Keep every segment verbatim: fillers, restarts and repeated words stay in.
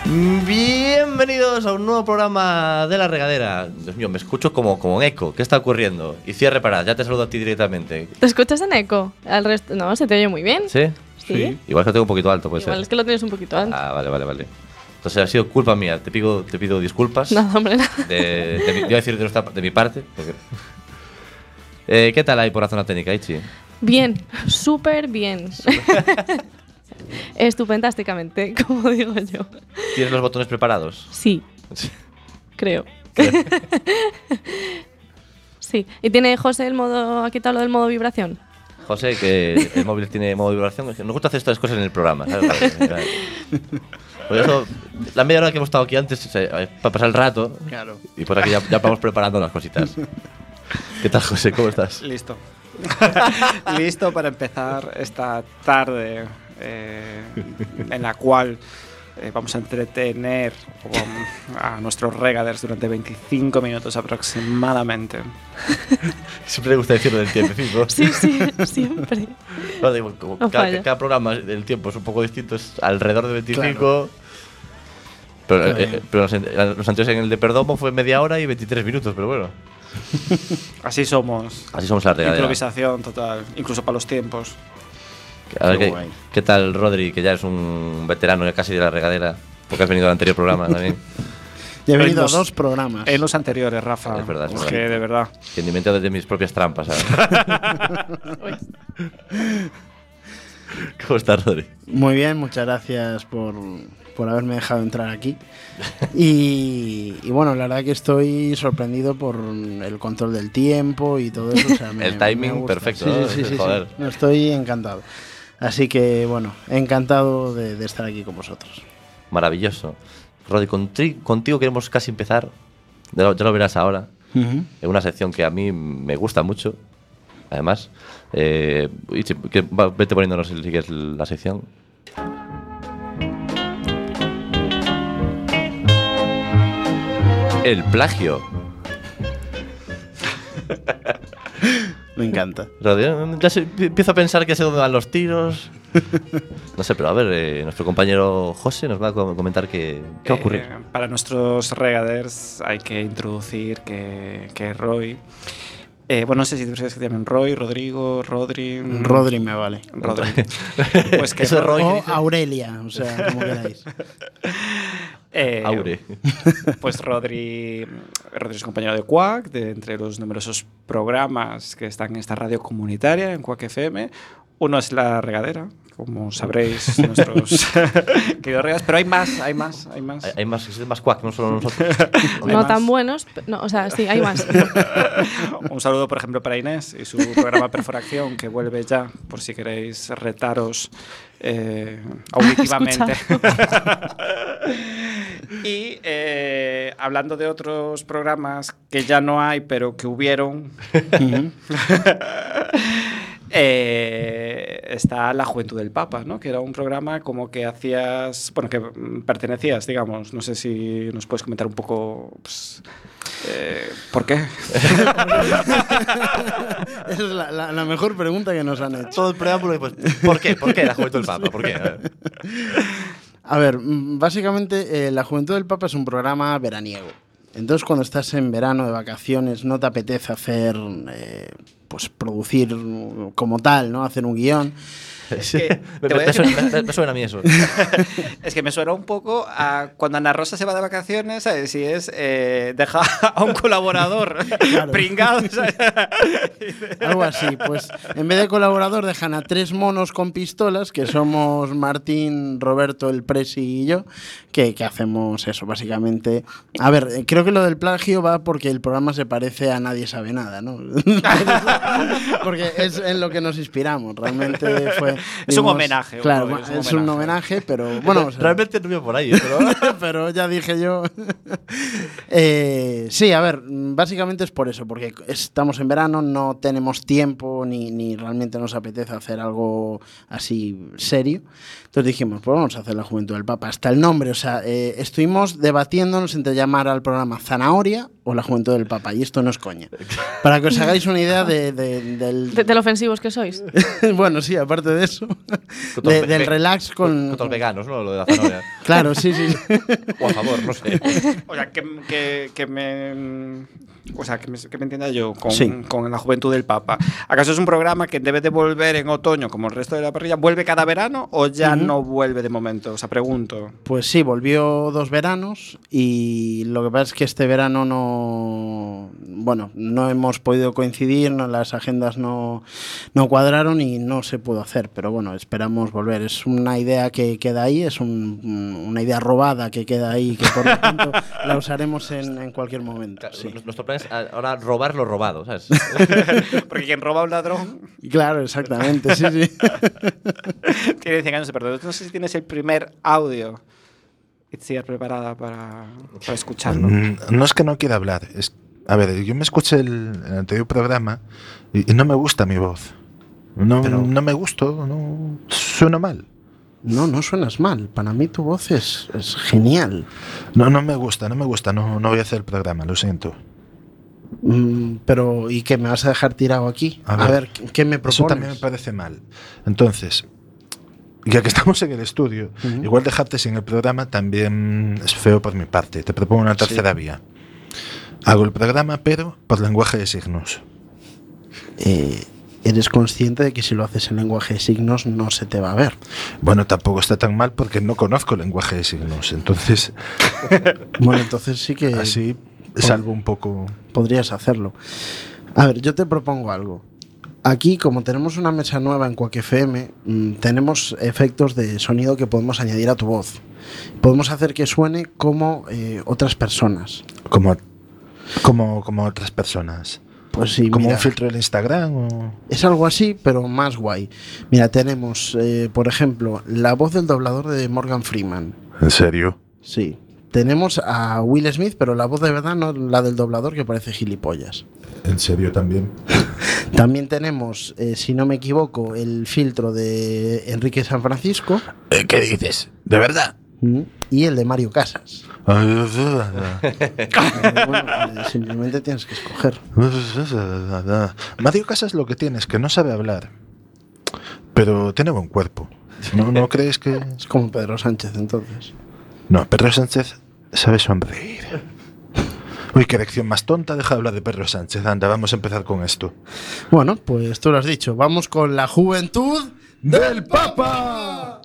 Bienvenidos a un nuevo programa de La Regadera. Dios mío, me escucho como, como un eco. ¿Qué está ocurriendo? Y cierre para, ya te saludo a ti directamente. ¿Te escuchas en eco? Al resto, no, se te oye muy bien. ¿Sí? Sí. Sí. Igual que lo tengo un poquito alto, puede Igual ser. es que lo tienes un poquito alto. Ah, vale, vale, vale. Entonces ha sido culpa mía. Te pido, te pido disculpas. Nada, hombre, nada. De, de, mi, iba a decir de, nuestra, de mi parte. Porque... Eh, ¿Qué tal ahí por la zona técnica, Ichi? Bien, súper bien. Estupendásticamente, como digo yo. ¿Tienes los botones preparados? Sí, Sí. creo. Sí. ¿Y tiene José el modo, ha quitado lo del modo vibración? José, que el móvil tiene modo vibración. Es que nos gusta hacer estas cosas en el programa, ¿sabes? Por eso, la media hora que hemos estado aquí antes, eh, para pasar el rato. Claro. Y por aquí ya, ya vamos preparando las cositas. ¿Qué tal, José? ¿Cómo estás? Listo. Listo para empezar esta tarde eh, en la cual eh, vamos a entretener a nuestros regaders durante veinticinco minutos aproximadamente. Siempre le gusta decirlo del tiempo, ¿sí? Sí, sí, siempre. No, digo, como No cada, falla. cada programa el tiempo es un poco distinto, es alrededor de veinticinco. Claro. Pero, Está eh, bien. pero los, los anteriores en el de Perdomo fue media hora y veintitrés minutos, pero bueno. Así somos. Así somos la regadera. Improvisación total, incluso para los tiempos. A ver, Qué ¿qué, guay. ¿qué tal, Rodri? Que ya es un veterano ya casi de la regadera, porque has venido al anterior programa también. Ya he venido En los- a dos programas. En los anteriores, Rafa. Es verdad, es Es verdad. que de verdad. Que ni me entero de mis propias trampas, ¿sabes? ¿Cómo estás, Rodri? Muy bien, muchas gracias por, por haberme dejado entrar aquí. Y, y bueno, la verdad que estoy sorprendido por el control del tiempo y todo eso. O sea, me- El timing me gusta. perfecto, Sí, ¿no? sí, sí, sí, Joder. sí. No, estoy encantado. Así que bueno, encantado de, de estar aquí con vosotros. Maravilloso. Rodri, contri- contigo queremos casi empezar, ya lo, ya lo verás ahora, Ujú. en una sección que a mí me gusta mucho, además. Eh, Ichi, que va- vete poniéndonos si quieres la sección. El plagio. Me encanta. Rodri, ya sé- empiezo a pensar que sé dónde van los tiros. No sé, pero a ver, eh, nuestro compañero José nos va a com- comentar qué, qué va a ocurrir. Eh, para nuestros regaders hay que introducir que, que Roy. Eh, bueno, no sé si prefieres que te llamen Roy, Rodrigo, Rodri. mm, Rodri me vale. Rodri. Pues que Eso de Roy. O Aurelia, o sea, como queráis. eh, Aure. Pues Rodri, Rodri es compañero de Quack, de entre los numerosos programas que están en esta radio comunitaria, en Quack F M. Uno es La Regadera, como sabréis nuestros queridos regaders, pero hay más, hay más, hay más. Hay, hay más, existen más cuac, no solo nosotros. Hay No más. tan buenos, pe- no, o sea, sí, hay más. Un saludo, por ejemplo, para Inés y su programa Perforación, que vuelve ya, por si queréis retaros eh, auditivamente. Y eh, hablando de otros programas que ya no hay, pero que hubieron, Ujú. eh, está La Juventud del Papa, ¿no? Que era un programa como que hacías, bueno, que mm, pertenecías, digamos. No sé si nos puedes comentar un poco, pues, eh, ¿por qué? Esa es la, la- la mejor pregunta que nos han hecho. Todo el preámbulo y pues, ¿por qué? ¿Por qué la juventud del Papa? ¿Por qué? A ver. A ver, mm, básicamente eh, La Juventud del Papa es un programa veraniego. Entonces, cuando estás en verano de vacaciones, no te apetece hacer, eh, pues producir mm, como tal, ¿no? Hacer un guión. Sí. que me, te voy a me decir- suena, me- me suena a mí eso. Es que me suena un poco a cuando Ana Rosa se va de vacaciones, ¿sabes? Si es eh, deja a un colaborador Claro. pringado, ¿sabes? Algo así. Pues en vez de colaborador, dejan a tres monos con pistolas, que somos Martín, Roberto, el Presi y yo, que, que hacemos eso, básicamente. A ver, eh, creo que lo del plagio va porque el programa se parece a Nadie Sabe Nada, ¿no? Porque es en lo que nos inspiramos. Realmente fue. Es un homenaje, Claro, Roy, es, es un un homenaje. homenaje, pero bueno. o sea, Realmente no iba por ahí, ¿eh? pero... pero ya dije yo. Eh, sí, a ver, básicamente es por eso, porque estamos en verano, no tenemos tiempo ni, ni realmente nos apetece hacer algo así serio. Entonces dijimos, pues vamos a hacer La Juventud del Papa. Hasta el nombre, o sea, eh, estuvimos debatiéndonos entre llamar al programa Zanahoria o La Juventud del Papa, y esto no es coña. Para que os hagáis una idea de, de- del... De, de lo ofensivos que sois. bueno, sí, aparte de eso, Con todos de- ve- del ve- relax con... Con todos los veganos, ¿no? Lo de la zanahoria. Claro, sí, sí. O a favor, no sé. O sea, que, que, que me... O sea, que me, que me entienda yo con, Sí. con la juventud del Papa. ¿Acaso es un programa que debe de volver en otoño como el resto de la parrilla? ¿Vuelve cada verano o ya Ujú. no vuelve de momento? O sea, pregunto. Pues sí, volvió dos veranos y lo que pasa es que este verano no, bueno, no hemos podido coincidir, no, las agendas no, no cuadraron y no se pudo hacer, pero bueno, esperamos volver. Es una idea que queda ahí, es un- una idea robada que queda ahí, que por lo tanto la usaremos en, en cualquier momento. Sí. Nuestro plan es ahora robar lo robado, ¿sabes? Porque quien roba a un ladrón Claro, exactamente, sí, sí. tiene cien años de perdón. No sé si tienes el primer audio. Itziar preparada para, para escucharlo. Mm, No es que no quiera hablar. Es, a ver, yo me escuché el, el anterior programa y, y no me gusta mi voz. No, Pero- no me gusta, no sueno mal. No, no suenas mal. Para mí tu voz es, es genial. No, no me gusta, no me gusta. No, no voy a hacer el programa, lo siento. Mm, pero, ¿y qué? ¿Me vas a dejar tirado aquí? A A ver, ver, ¿qué me Eso propones? también me parece mal. Entonces, ya que estamos en el estudio, Ujú. igual dejarte sin el programa también es feo por mi parte. Te propongo una tercera vía. Hago el programa, pero por lenguaje de signos. Eh, ¿Eres consciente de que si lo haces en lenguaje de signos no se te va a ver? Bueno, tampoco está tan mal porque no conozco el lenguaje de signos. Entonces, Bueno, entonces sí que así salvo un poco. podrías hacerlo. A ver, yo te propongo algo. Aquí, como tenemos una mesa nueva en Quack F M, mm, tenemos efectos de sonido que podemos añadir a tu voz. Podemos hacer que suene como eh, otras personas. Como, como, como otras personas. Pues sí, Como mira, un filtro del Instagram o... es algo así, pero más guay. Mira, tenemos, eh, por ejemplo, la voz del doblador de Morgan Freeman. ¿En serio? Sí. Tenemos a Will Smith, pero la voz de verdad, no la del doblador, que parece gilipollas. ¿En serio también? También tenemos, eh, si no me equivoco, el filtro de Enrique San Francisco Eh, ¿Qué dices? ¿De verdad? mm, y el de Mario Casas. Eh, bueno, eh, simplemente tienes que escoger. Mario Casas lo que tiene es que no sabe hablar, pero tiene buen cuerpo. ¿No, no crees que...? Es como Pedro Sánchez, entonces. No, Pedro Sánchez sabe sonreír. Uy, qué erección más tonta. Deja de hablar de Pedro Sánchez. Anda, vamos a empezar con esto. Bueno, pues tú lo has dicho. Vamos con la juventud del Papa.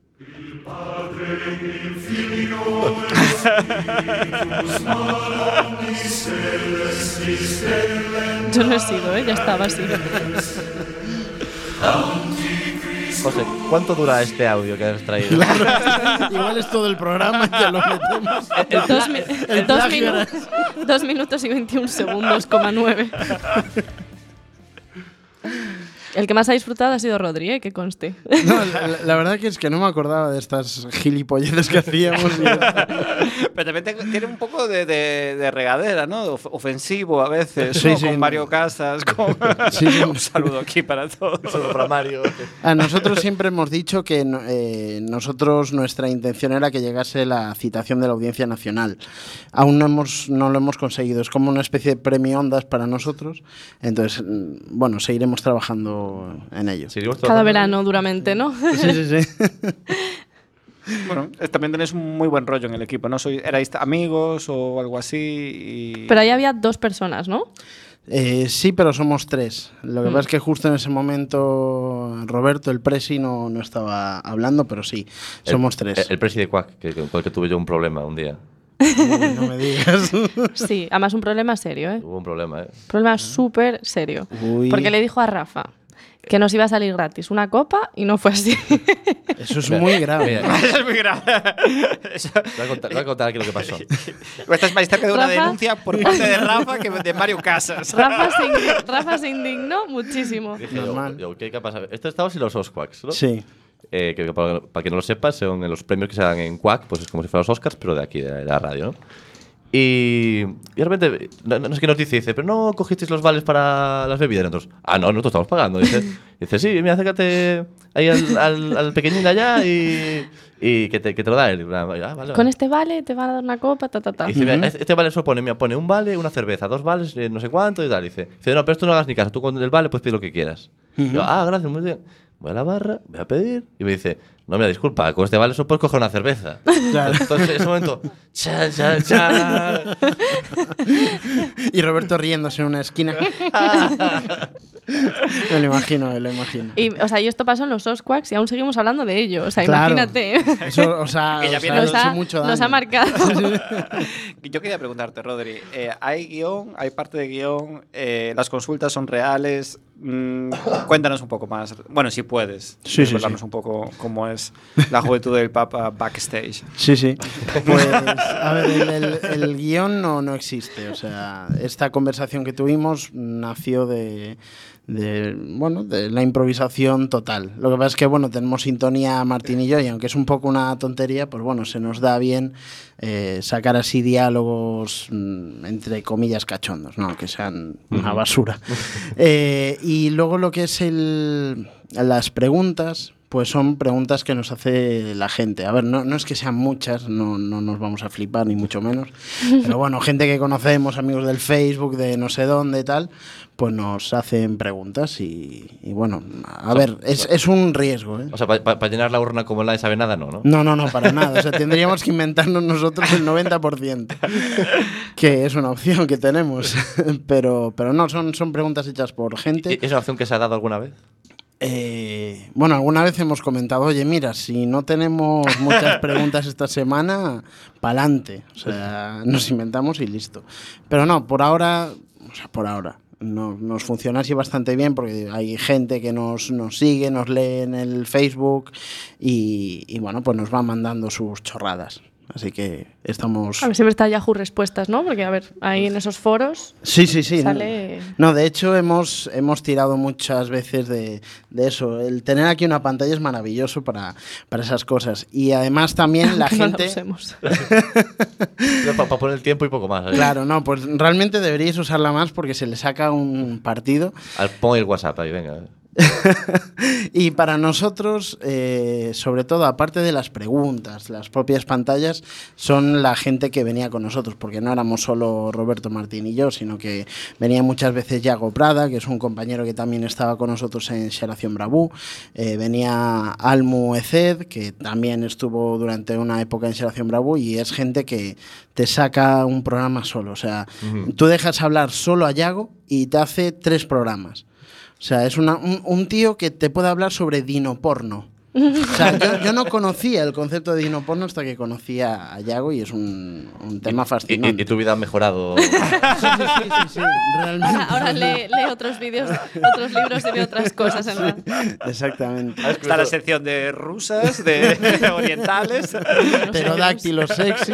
Yo no he sido, ¿eh? Ya estaba así. José, ¿cuánto dura este audio que has traído? Igual es todo el programa y ya lo metemos. Dos, mi- El dos plagio minu- dos minutos y veintiún segundos, coma nueve. El que más ha disfrutado ha sido Rodri, ¿eh? Que conste. No, la, la- la verdad que es que no me acordaba de estas gilipolleces que hacíamos. y- Pero también te- tiene un poco de, de, de regadera, ¿no? Of- ofensivo a veces, Sí, ¿no? sí. Con Mario Casas, con... Sí, sí. Un saludo aquí para todos. Solo para Mario. A nosotros siempre hemos dicho que no- eh, nosotros nuestra intención era que llegase la citación de la Audiencia Nacional. Aún no hemos no lo hemos conseguido. Es como una especie de premio Ondas para nosotros. Entonces, mm, bueno, seguiremos trabajando en ello. Seguimos Cada trabajando. verano duramente, ¿no? Sí, sí, sí. Bueno, eh, también tenéis un muy buen rollo en el equipo, ¿no? Soy, ¿Erais amigos o algo así? Y... Pero ahí había dos personas, ¿no? Eh, sí, pero somos tres. Lo que Mm. pasa es que justo en ese momento Roberto, el presi, no, no estaba hablando, pero sí, somos tres. El, el presi de Quack, que, con el que tuve yo un problema un día. Uy, no me digas. Sí, además un problema serio, ¿eh? Hubo un problema, ¿eh? Problema súper serio. Uy. Porque le dijo a Rafa que nos iba a salir gratis una copa y no fue así. Eso es muy grave. Mira, Eso es muy grave. Eso- voy a contar, voy a contar aquí lo que pasó. Estás más cerca de una Rafa. denuncia por parte de Rafa que de Mario Casas. Rafa, se, indi- Rafa se indignó muchísimo. Dije yo, Normal. yo, ¿qué, qué pasa? Esto estaba sin los Osquaks, ¿no? Sí. Eh, que para, para que no lo sepas, son los premios que se dan en Quack, pues es como si fueran los Oscars, pero de aquí, de, de la radio, ¿no? Y, y de repente, no, no sé qué nos dice, dice, pero no cogisteis los vales para las bebidas. Y nosotros, ah, no, nosotros estamos pagando. Dice, dice sí, mira, acércate ahí al, al, al pequeñín allá y, y que, te, que te lo da él. Ah, vale, Con vale. este vale te van a dar una copa, ta, ta, ta. Y dice, mira, este vale solo pone, mira, pone un vale, una cerveza, dos vales, eh, no sé cuánto y tal. Dice, dice, no, pero esto no hagas ni caso, tú con el vale puedes pedir lo que quieras. Y yo, ah, gracias, muy bien. voy a la barra, voy a pedir, y me dice, no, mira, disculpa, con este vale solo puedes coger una cerveza. Claro. Entonces, en ese momento, cha, cha, cha. Y Roberto riéndose en una esquina. Me lo imagino, me lo imagino. Y, o sea, y esto pasó en los Osquaks y aún seguimos hablando de ello. O sea, Claro. imagínate. Eso, o sea, Que ya os viene- ha Nos hecho ha, mucho nos ha daño. marcado. Yo quería preguntarte, Rodri, eh, ¿hay guión? ¿Hay parte de guión? Eh, ¿Las consultas son reales? Mm, cuéntanos un poco más. Bueno, si puedes. Sí, sí, desvelarnos sí. un poco cómo es la juventud del Papa backstage. Sí, sí. Pues, a ver, el, el- el guión no, no existe. O sea, esta conversación que tuvimos nació de, de, bueno, de la improvisación total. Lo que pasa es que, bueno, tenemos sintonía Martín y yo, y aunque es un poco una tontería, pues bueno, se nos da bien eh, sacar así diálogos, mm, entre comillas, cachondos, ¿no? Que sean una basura. Eh, y luego lo que es el, las preguntas, pues son preguntas que nos hace la gente. A ver, no, no es que sean muchas, no, no nos vamos a flipar, ni mucho menos. Pero bueno, gente que conocemos, amigos del Facebook, de no sé dónde y tal, pues nos hacen preguntas y, y bueno, a ver, es, es un riesgo, ¿eh? O sea, para pa, pa llenar la urna como nadie sabe nada, no, ¿no? No, no, no, para nada. O sea, tendríamos que inventarnos nosotros el noventa por ciento, que es una opción que tenemos. Pero, pero no, son, son preguntas hechas por gente. ¿Y- ¿Es una opción que se ha dado alguna vez? Eh, bueno, alguna vez hemos comentado, oye, mira, si no tenemos muchas preguntas esta semana, pa'lante. O sea, nos inventamos y listo. Pero no, por ahora, o sea, por ahora. No, nos funciona así bastante bien porque hay gente que nos, nos sigue, nos lee en el Facebook y, y bueno, pues nos va mandando sus chorradas. Así que estamos... A ver, siempre está Yahoo Respuestas, ¿no? Porque, a ver, ahí en esos foros Sí, sí, sí. sale... No, de hecho hemos, hemos tirado muchas veces de, de eso. El tener aquí una pantalla es maravilloso para, para esas cosas. Y además también la que no la gente... usemos. Para pa poner el tiempo y poco más. ¿sabes? Claro, no, pues realmente deberíais usarla más porque se le saca un partido. Al, pon el WhatsApp ahí, venga. Y para nosotros, eh, sobre todo, aparte de las preguntas, las propias pantallas, son la gente que venía con nosotros, porque no éramos solo Roberto Martín y yo, sino que venía muchas veces Yago Prada, que es un compañero que también estaba con nosotros en Xeración Bravú, eh, venía Almu Eced, que también estuvo durante una época en Xeración Bravú, y es gente que te saca un programa solo. O sea, uh-huh. tú dejas hablar solo a Yago y te hace tres programas. O sea, es una, un, un tío que te puede hablar sobre dinoporno. O sea, yo, yo no conocía el concepto de dinoporno hasta que conocía a Yago y es un, un tema fascinante. ¿Y, y, y tu vida ha mejorado? Sí, sí, sí, sí, sí, realmente. Ahora, ahora lee, lee otros vídeos, otros libros y ve otras cosas. En la... Exactamente. Está la sección de rusas, de orientales. Pterodáctilos sexy.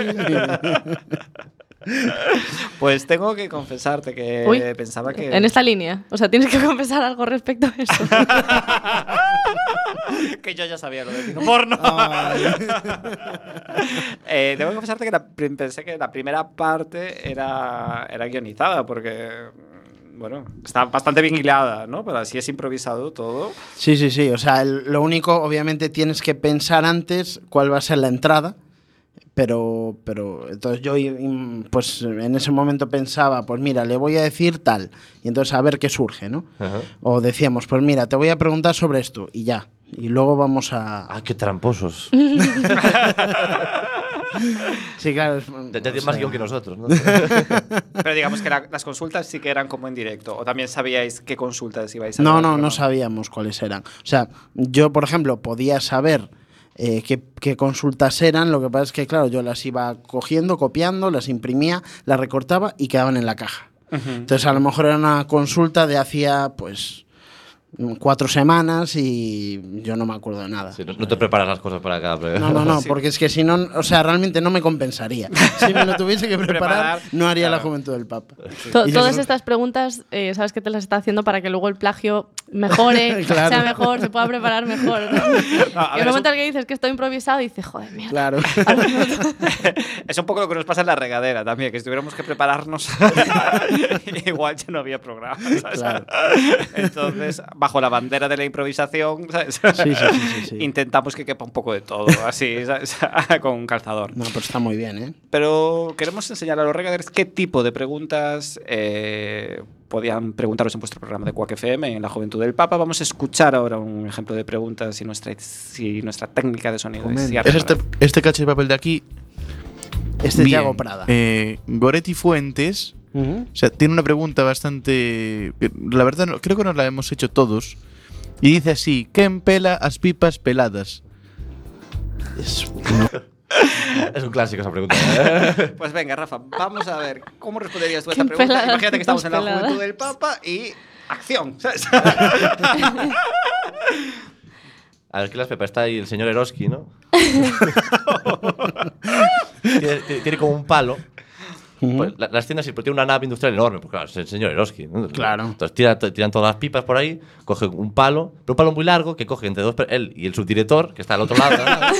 Pues tengo que confesarte que Uy, pensaba que... En esta línea. O sea, tienes que confesar algo respecto a eso. Que yo ya sabía lo del porno. eh, tengo que confesarte que la, pensé que la primera parte era, era guionizada, porque... Bueno, está bastante bien hilada, ¿no? Pero así es improvisado todo. Sí, sí, sí. O sea, el, lo único, obviamente, tienes que pensar antes cuál va a ser la entrada. Pero, pero entonces yo pues en ese momento pensaba, pues mira, le voy a decir tal, y entonces a ver qué surge, ¿no? Uh-huh. O decíamos, pues mira, te voy a preguntar sobre esto, y ya. Y luego vamos a... ¡Ah, qué tramposos! Sí, claro. Es, ya tienes más guión que nosotros, ¿no? Pero digamos que la, las consultas sí que eran como en directo, o también sabíais qué consultas ibais a No, dar, no, no sabíamos cuáles eran. O sea, yo, por ejemplo, podía saber... Eh, qué, qué consultas eran, lo que pasa es que, claro, yo las iba cogiendo, copiando, las imprimía, las recortaba y quedaban en la caja. Uh-huh. Entonces, a lo mejor era una consulta de hacía, pues, cuatro semanas y yo no me acuerdo de nada. Sí, no, no te preparas las cosas para acá. Pero... No, no, no, sí. porque es que si no, o sea, realmente no me compensaría. Si me lo tuviese que preparar, Preparar, no haría claro. la juventud del Papa. To- Y todas yo- estas preguntas, eh, sabes que te las está haciendo para que luego el plagio mejore, Claro. sea mejor, se pueda preparar mejor. ¿no? a y ver, el momento eso- en que dices que estoy improvisado, dices, joder, mierda. Claro. Es un poco lo que nos pasa en la regadera también, que si tuviéramos que prepararnos, igual ya no había programa, ¿sabes? Claro. Entonces, bajo la bandera de la improvisación, ¿sabes? Sí, sí, sí, sí, sí. Intentamos que quepa un poco de todo, así, ¿sabes? Con un calzador. No, pero está muy bien, ¿eh? Pero queremos enseñar a los regaders qué tipo de preguntas eh, podían preguntaros en vuestro programa de Quack F M, en La Juventud del Papa. Vamos a escuchar ahora un ejemplo de preguntas y nuestra, si nuestra técnica de sonido es Comenta. cierta. Es este, este cacho de papel de aquí. Este es Bien. Yago Prada. Eh, Goretti Fuentes, Ujú. o sea, tiene una pregunta bastante. La verdad, no- creo que nos la hemos hecho todos. Y dice así: ¿Quen pela as pipas peladas? Es- Es un clásico esa pregunta. ¿eh? Pues venga, Rafa, vamos a ver cómo responderías tú a ¿Quién esta pregunta. pela las Imagínate que estamos en La pipas Juventud peladas? del Papa y acción, ¿sabes? A ver, ¿qué las pepas? Está ahí el señor Eroski, ¿no? tiene, tiene- tiene como un palo. Pues, la- las tiendas sí, pero tiene una nave industrial enorme, porque claro, es el señor Eroski, ¿no? Claro. Entonces tira, tiran todas las pipas por ahí, coge un palo, pero un palo muy largo que coge entre dos, per- él y el subdirector, que está al otro lado.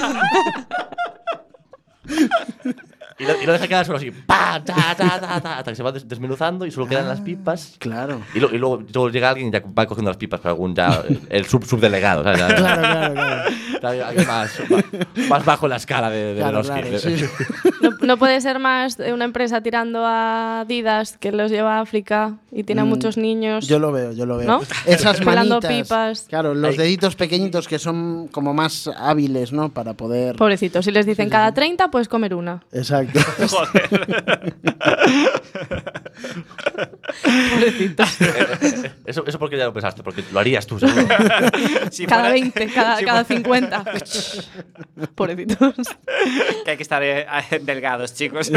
¿no? y, lo, y lo deja quedar solo así, pa, ta, ta, ta, ta, hasta que se va des- desmenuzando y solo quedan las pipas. Claro. Y, lo- y luego, luego llega alguien y ya va cogiendo las pipas para algún ya el sub subdelegado, ¿sabes? Ya- Claro, claro, claro. Está ahí más, más, más bajo en la escala de, de Claro, Eroski. claro, sí. No, no puede ser más eh, una empresa tirando a Adidas que los lleva a África y tiene a Mm, muchos niños. Yo lo veo, yo lo veo. ¿No? Esas Pelando manitas. pipas. Claro, los Ahí. deditos pequeñitos que son como más hábiles, ¿no? Para poder. Pobrecitos. Si les dicen cada treinta, puedes comer una. Exacto. Pobrecitos. Eso, eso porque ya lo pensaste, porque lo harías tú, seguro. Si Cada fuera- veinte, cada, si cada fuera- cincuenta. Pobrecitos. Que hay que estar eh, delgados, chicos.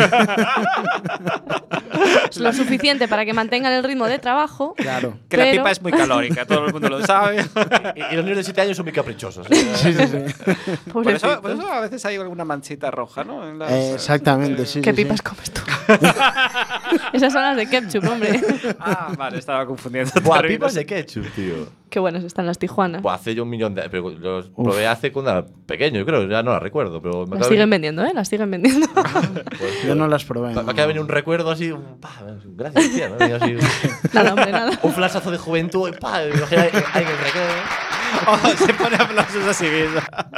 Lo suficiente para que mantengan el ritmo de trabajo. Claro. Que la Pero- pipa es muy calórica, todo el mundo lo sabe. y, y los niños de siete años son muy caprichosos. ¿eh? Sí, sí, sí. Por eso, Pobrecitos. por eso a veces hay alguna manchita roja, ¿no? En las, Eh, exactamente, sí. ¿Qué sí, sí. pipas comes tú? Esas son las de ketchup, hombre. Ah, vale, estaba confundiendo. Buah, términos. pipas de ketchup, tío. Qué buenas están las tijuanas. Buah, hace yo un millón de... Pero los probé hace cuando era pequeño, yo creo, ya no las recuerdo. Pero me Las acaba, siguen de, vendiendo, ¿eh? Las siguen vendiendo. pues, Yo no las probé. me no. acaba de venir un recuerdo así, un, pa, gracias, tía, ¿no? Y así, Nada, hombre, nada. un flashazo de juventud, y pa, me imagino ahí ahí en el recreo. Oh, se pone aplausos a sí misma.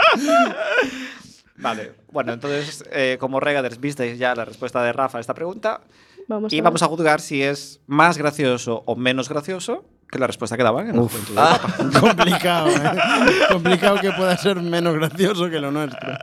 Vale, bueno, entonces, eh, como regaders, visteis ya la respuesta de Rafa a esta pregunta. Vamos Y a vamos ver. a juzgar si es más gracioso o menos gracioso que la respuesta que daban en la Uf. Juventud del Papa. Complicado, ¿eh? Complicado que pueda ser menos gracioso que lo nuestro.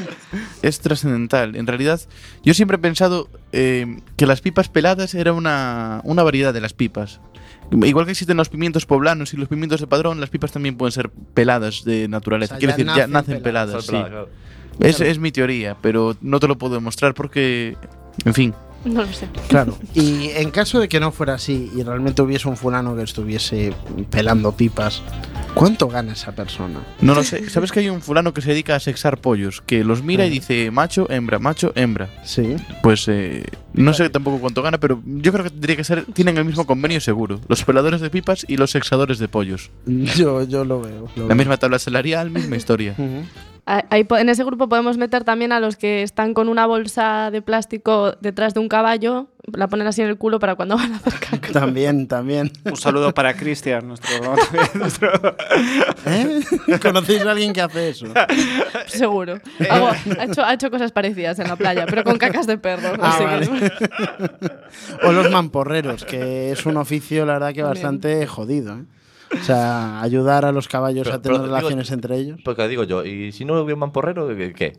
Es trascendental. En realidad, yo siempre he pensado eh, que las pipas peladas era una, una variedad de las pipas. Igual que existen los pimientos poblanos y los pimientos de padrón, las pipas también pueden ser peladas de naturaleza. O sea, Quiero ya decir, ya nacen nacen peladas. peladas, sí. Es, es mi teoría, pero no te lo puedo demostrar porque, en fin. No lo sé. Claro. Y en caso de que no fuera así y realmente hubiese un fulano que estuviese pelando pipas, ¿cuánto gana esa persona? No lo sé. ¿Sabes que hay un fulano que se dedica a sexar pollos? Que los mira y dice macho, hembra, macho, hembra. Sí. Pues eh, no sé tampoco cuánto gana, pero yo creo que tendría que ser. Tienen el mismo convenio seguro. Los peladores de pipas y los sexadores de pollos. Yo, yo lo veo. lo La veo. misma tabla salarial, misma historia. Ujú. Ahí po- en ese grupo podemos meter también a los que están con una bolsa de plástico detrás de un caballo, la ponen así en el culo para cuando van a hacer caca. También, también. Un saludo para Cristian, nuestro, nuestro ¿Eh? ¿Conocéis a alguien que hace eso? Seguro. Algo- ha, hecho, ha hecho cosas parecidas en la playa, pero con cacas de perro. Ah, así vale. que- O los mamporreros, que es un oficio, la verdad, que También. bastante jodido, ¿eh? O sea, ayudar a los caballos Pero- a tener pero digo- relaciones entre ellos. Porque digo yo, ¿y si no hubiera un mamporrero, qué? qué?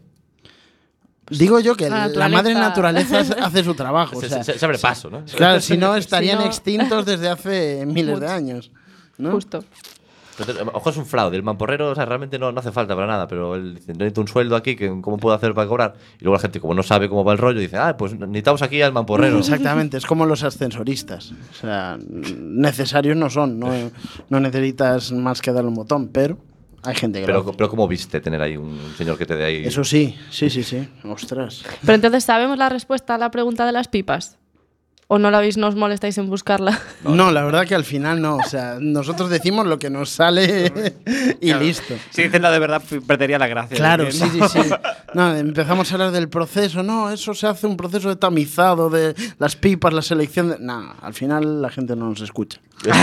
Digo yo que La la, madre naturaleza. naturaleza hace su trabajo. O Se, sea, se- se abre paso, ¿no? claro, si no estarían Si no- extintos desde hace miles de Mucho. años. ¿no? Justo. Entonces, a lo mejor es un fraude. El mamporrero, o sea, realmente no, no hace falta para nada, pero él dice, necesito un sueldo aquí, que, ¿cómo puedo hacer para cobrar? Y luego la gente, como no sabe cómo va el rollo, dice, ah, pues necesitamos aquí al mamporrero. Exactamente, es como los ascensoristas. O sea, necesarios no son, no, no necesitas más que darle un botón, pero hay gente que lo Pero, hace. pero ¿cómo viste tener ahí un señor que te dé ahí? Eso sí, sí, sí, sí. Ostras. Pero entonces, ¿sabemos la respuesta a la pregunta de las pipas? ¿O no la veis, no os molestáis en buscarla? No, la verdad que al final no. O sea, nosotros decimos lo que nos sale y Claro. listo. Si dicen la de verdad, perdería la gracia. Claro, Decir, sí, ¿no? sí, sí. No, empezamos a hablar del proceso. No, eso se hace un proceso de tamizado de las pipas, la selección. De... No, al final la gente no nos escucha.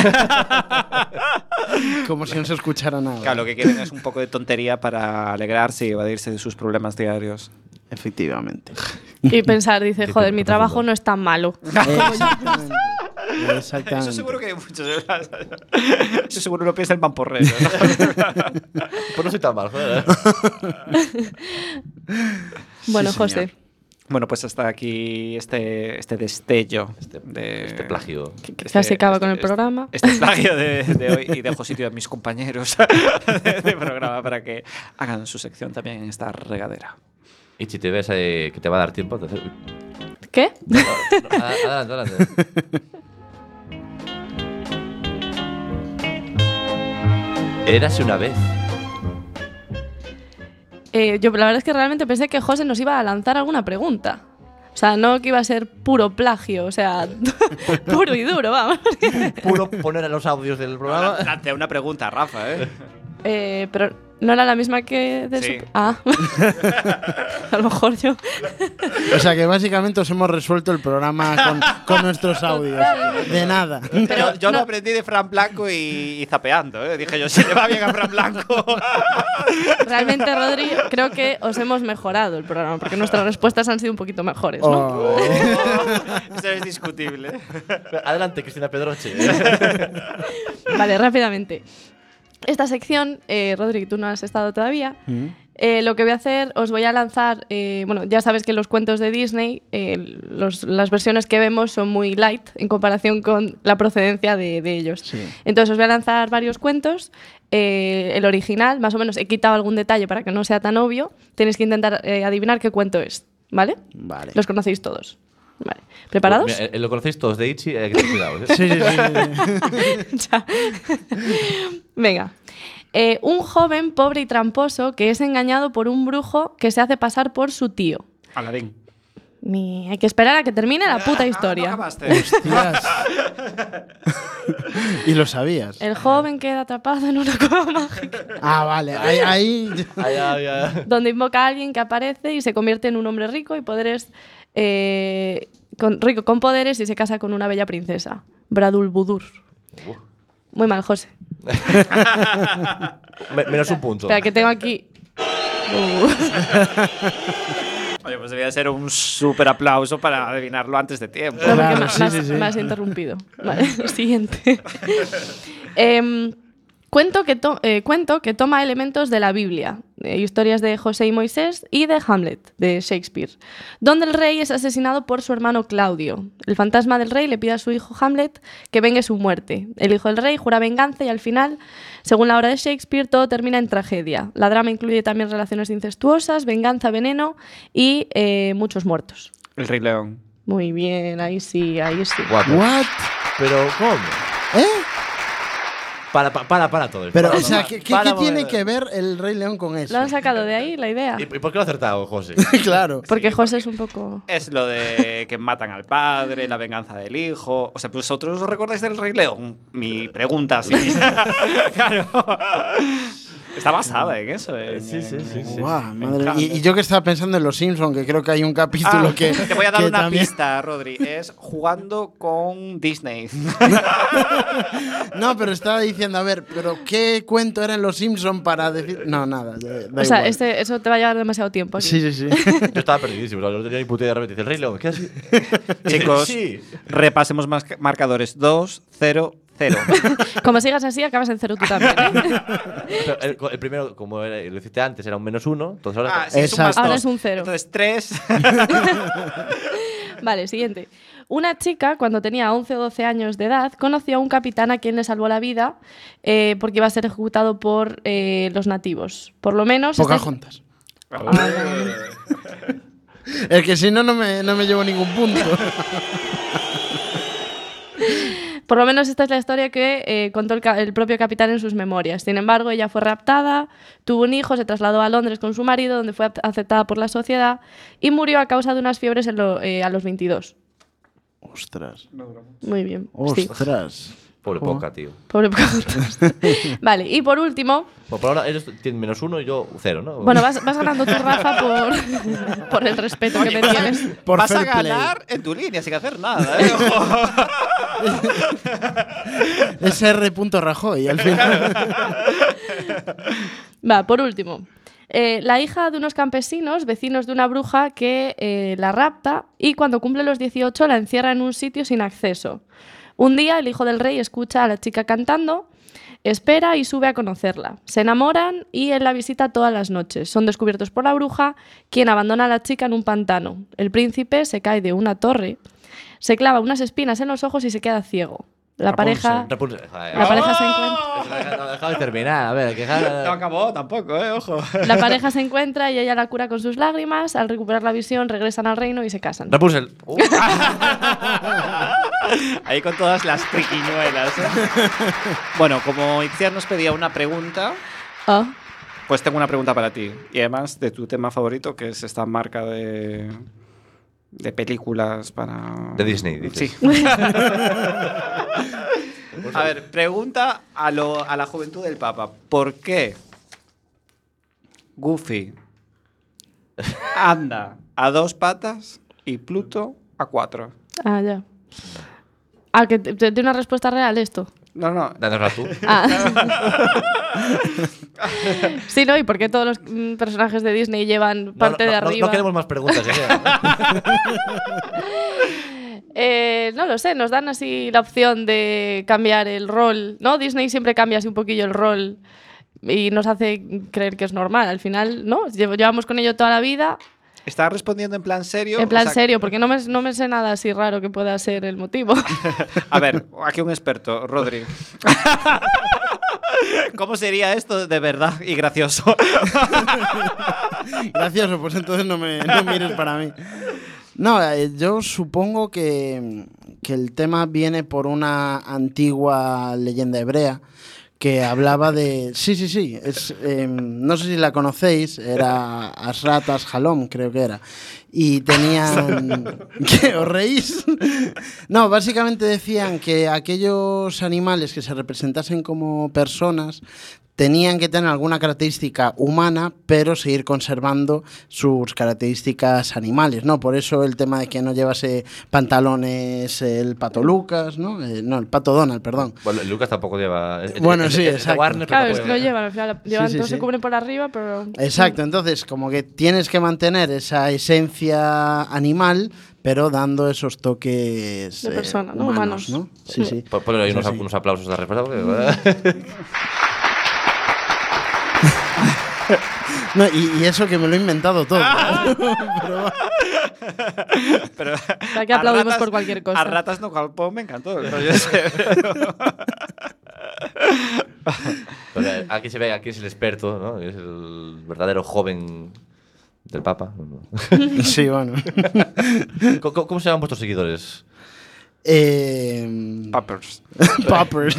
Como si no se escuchara nada. Claro, lo que quieren es un poco de tontería para alegrarse y evadirse de sus problemas diarios. Efectivamente. Y pensar, dice, joder, mi Qué trabajo profundo. no es tan malo. Exactamente. Exactamente. Eso seguro que hay muchos. Eso seguro lo piensa el mamporrero, ¿no? Pues no soy tan mal, joder. Bueno, Sí, José. señor. Bueno, pues hasta aquí este, este destello. Este, de, este plagio. que- que Casi acaba con el programa. Este plagio de, de hoy, y dejo sitio a mis compañeros de, de programa para que hagan su sección también en esta regadera. Y si te ves eh, que te va a dar tiempo, te haces- ¿Qué? No, no, adelante, adelante. Érase una vez. Eh, yo la verdad es que realmente pensé que José nos iba a lanzar alguna pregunta. O sea, no que iba a ser puro plagio, o sea, puro y duro, vamos. Puro poner en los audios del programa. Plantea una pregunta a Rafa, ¿eh? Eh, pero no era la misma que de Sí. su... Ah, a lo mejor yo. O sea que básicamente os hemos resuelto el programa con, con nuestros audios. De nada. Pero yo no- lo aprendí de Fran Blanco y, y zapeando, ¿eh? Dije yo, si le va bien a Fran Blanco. Realmente, Rodri, creo que os hemos mejorado el programa, porque nuestras respuestas han sido un poquito mejores, ¿no? Oh. Eso es discutible. Adelante, Cristina Pedroche. Vale, rápidamente. Esta sección, eh, Rodri, tú no has estado todavía. Eh, lo que voy a hacer, os voy a lanzar, eh, bueno, ya sabes que los cuentos de Disney, eh, los- las versiones que vemos son muy light en comparación con la procedencia de, de ellos. Sí. Entonces os voy a lanzar varios cuentos. Eh, el original, más o menos, he quitado algún detalle para que no sea tan obvio. Tenéis que intentar eh, adivinar qué cuento es, ¿vale? Vale. Los conocéis todos. Vale. ¿Preparados? Mira, eh, lo conocéis todos de Ichi, hay que tener cuidado. ¿eh? Sí, sí, sí, sí. Ya. Venga. Eh, un joven pobre y tramposo que es engañado por un brujo que se hace pasar por su tío. Aladín. Mi- Hay que esperar a que termine la puta Ah, no historia. acabaste. Hostias. Y lo sabías. El joven queda atrapado en una cueva mágica Ah, vale. Ahí, ahí- Ay, ay, ay. donde invoca a alguien que aparece y se convierte en un hombre rico y poderes eh, con, rico con poderes y se casa con una bella princesa. Bradulbudur. Muy mal, José. Me- menos un punto. Espera, que tengo aquí. Uh. Oye, pues debía ser un súper aplauso para adivinarlo antes de tiempo. No, porque Claro, me, sí, me has, sí, sí. me has interrumpido. Vale, siguiente. Em, cuento, que to- eh, cuento que toma elementos de la Biblia, de historias de José y Moisés y de Hamlet, de Shakespeare, donde el rey es asesinado por su hermano Claudio. El fantasma del rey le pide a su hijo Hamlet que vengue su muerte. El hijo del rey jura venganza y al final, según la obra de Shakespeare, todo termina en tragedia. La drama incluye también relaciones incestuosas, venganza, veneno y eh, muchos muertos. El Rey León. Muy bien, ahí sí, ahí sí. Guapo. What? Pero, ¿cómo? ¿Eh? Para, para, para, para todo esto. Pero, Para, o sea, para, ¿qué, qué- para, qué para, tiene para. que ver el Rey León con eso? ¿Lo han sacado de ahí la idea? ¿Y, y por qué lo ha acertado, José? Claro. Porque José es un poco... Es lo de que matan al padre, la venganza del hijo. O sea, pues ¿vosotros os recordáis del Rey León? Mi pregunta, sí. Claro. Está basada en eso. en- Sí, sí, sí, sí. Guau, Me madre- encanta. y, y yo que estaba pensando en Los Simpsons, que creo que hay un capítulo Ah, que. te voy a dar que una también- pista, Rodri. Es jugando con Disney. No, pero estaba diciendo, a ver, pero ¿qué cuento era en Los Simpsons para decir.? No, nada. da- da O sea, igual. este, eso te va a llevar demasiado tiempo aquí. Sí, sí, sí. Yo estaba perdidísimo, no tenía ni puta idea. De repente dice, el Rey León, ¿qué así? Chicos, Sí. repasemos más marcadores. dos, cero, cero. Como sigas así, acabas en cero tú también, ¿eh? Pero el, el primero, como era- lo hiciste antes, era un menos uno. Entonces ahora. Ah, sí, es un más Exacto. Ahora dos. es un cero. Entonces, tres. Vale, siguiente. Una chica, cuando tenía once o doce años de edad, conoció a un capitán a quien le salvó la vida eh, porque iba a ser ejecutado por eh, los nativos. Por lo menos... este- Pocahontas. Es que si no, no me, no me llevo ningún punto. Por lo menos esta es la historia que eh, contó el, ca- el propio capitán en sus memorias. Sin embargo, ella fue raptada, tuvo un hijo, se trasladó a Londres con su marido, donde fue ap- aceptada por la sociedad y murió a causa de unas fiebres en lo- eh, a los veintidós. Ostras. Muy bien. Sí, Ostras. Pobre Oh. poca, tío. pobre Pocahontas. Vale, y por último, Bueno, por ahora ellos tienen menos uno y yo cero, ¿no? bueno, vas, vas ganando tú, Rafa, por, por el respeto que me tienes. Por Vas a fair play. ganar en tu línea sin hacer nada. ¿eh? Ojo. Es R. Rajoy, al final. Va, por último. Eh, la hija de unos campesinos, vecinos de una bruja que eh, la rapta y cuando cumple los dieciocho la encierra en un sitio sin acceso. Un día el hijo del rey escucha a la chica cantando, espera y sube a conocerla. Se enamoran y él la visita todas las noches. Son descubiertos por la bruja, quien abandona a la chica en un pantano. El príncipe se cae de una torre, se clava unas espinas en los ojos y se queda ciego. La pareja, Rapunzel. Joder. la pareja se encuentra... No, dejado de terminar, a ver, que No acabó tampoco, eh, ojo. La pareja se encuentra y ella la cura con sus lágrimas. Al recuperar la visión, regresan al reino y se casan. Rapunzel. Uh. Ahí con todas las triquiñuelas. ¿eh? Bueno, como Itziar nos pedía una pregunta, Oh. pues tengo una pregunta para ti. Y además de tu tema favorito, que es esta marca de, de películas para... De Disney, dices. Sí. A ver, pregunta a, lo, a la juventud del Papa. ¿Por qué Goofy anda a dos patas y Pluto a cuatro? Ah, ya. Ah, que te- te- tiene una respuesta real esto. No, no. Dánosla tú. Ah. Sí, ¿no? ¿Y por qué todos los mm, personajes de Disney llevan parte no, no, de no, arriba? No queremos más preguntas. ¿eh? Eh, no lo sé, nos dan así la opción de cambiar el rol, ¿no? Disney siempre cambia así un poquillo el rol y nos hace creer que es normal. Al final, ¿no? Llevo- Llevamos con ello toda la vida, ¿Estás respondiendo en plan serio? en plan O sea, serio, porque no me, no me sé nada así raro que pueda ser el motivo. A ver, aquí un experto, Rodri. ¿Cómo sería esto de verdad y gracioso? Gracioso, pues entonces no me no mires para mí. No, eh, yo supongo que, que el tema viene por una antigua leyenda hebrea que hablaba de... Sí, sí, sí. Es, eh, no sé si la conocéis. Era Asrat Ashalom, creo que era. Y tenían... ¿Qué? ¿Os reís? No, básicamente decían que aquellos animales que se representasen como personas tenían que tener alguna característica humana, pero seguir conservando sus características animales, ¿no? Por eso el tema de que no llevase pantalones el Pato Lucas, ¿no? Eh, no, el Pato Donald, perdón. Bueno, Lucas tampoco lleva. es- Bueno, es- sí, es de exacto. Warner, pero Claro, es tampoco que lo lleva- llevan, al final llevan, Sí, sí, todos sí. se cubren por arriba, pero... Exacto, entonces como que tienes que mantener esa esencia animal, pero dando esos toques De persona, eh, ¿no? humanos, Humanos. ¿no? Sí, sí. Pon- Ponle ahí Sí, unos, sí. unos aplausos de respuesta. Porque, No, y, y eso que me lo he inventado todo. Pero Aquí a aplaudimos por cualquier cosa. A ratas no calpón me encantó. Pero yo sé. Pero aquí se ve, aquí es el experto, ¿no? Es el verdadero joven del Papa. Sí, bueno. ¿Cómo, cómo se llaman vuestros seguidores? Eh, Pappers. Poppers.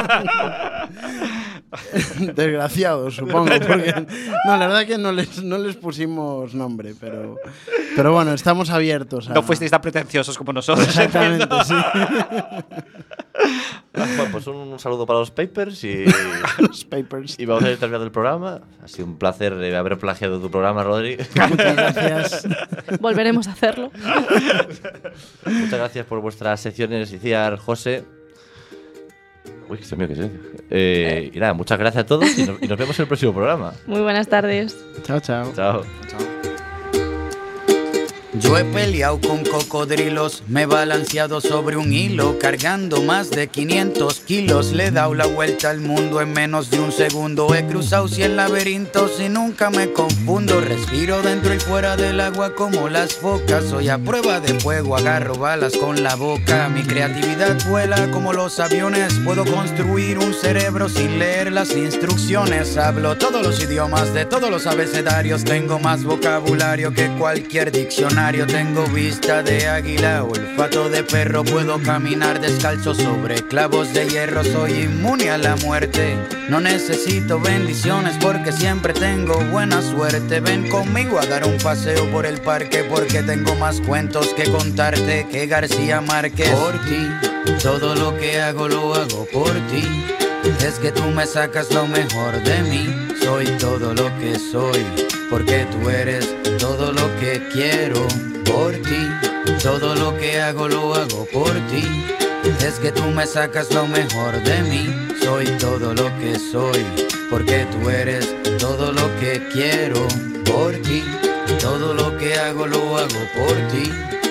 Desgraciados, supongo. Porque, no, la verdad que no les, no les pusimos nombre, pero, pero bueno, estamos abiertos a... No fuisteis tan pretenciosos como nosotros. Exactamente, sí. Bueno, pues un saludo para los Papers y, Los papers. y vamos a ir terminando el programa. Ha sido un placer eh, haber plagiado tu programa, Rodri. Muchas gracias. Volveremos a hacerlo. Muchas gracias por vuestras secciones, Iciar, José. Uy, Dios mío, qué silencio. Eh, y nada, muchas gracias a todos y nos, y nos vemos en el próximo programa. Muy buenas tardes. Chao, chao. Chao. Yo he peleado con cocodrilos, me he balanceado sobre un hilo, cargando más de quinientos kilos. Le he dado la vuelta al mundo en menos de un segundo. He cruzado cien laberintos y nunca me confundo. Respiro dentro y fuera del agua como las focas. Soy a prueba de fuego, agarro balas con la boca. Mi creatividad vuela como los aviones. Puedo construir un cerebro sin leer las instrucciones. Hablo todos los idiomas de todos los abecedarios. Tengo más vocabulario que cualquier diccionario. Tengo vista de águila, olfato de perro. Puedo caminar descalzo sobre clavos de hierro. Soy inmune a la muerte. No necesito bendiciones porque siempre tengo buena suerte. Ven conmigo a dar un paseo por el parque porque tengo más cuentos que contarte que García Márquez. Por ti, todo lo que hago lo hago por ti. Es que tú me sacas lo mejor de mí. Soy todo lo que soy porque tú eres todo lo que quiero. Por ti, todo lo que hago lo hago por ti. Es que tú me sacas lo mejor de mí. Soy todo lo que soy porque tú eres todo lo que quiero. Por ti, todo lo que hago lo hago por ti. Es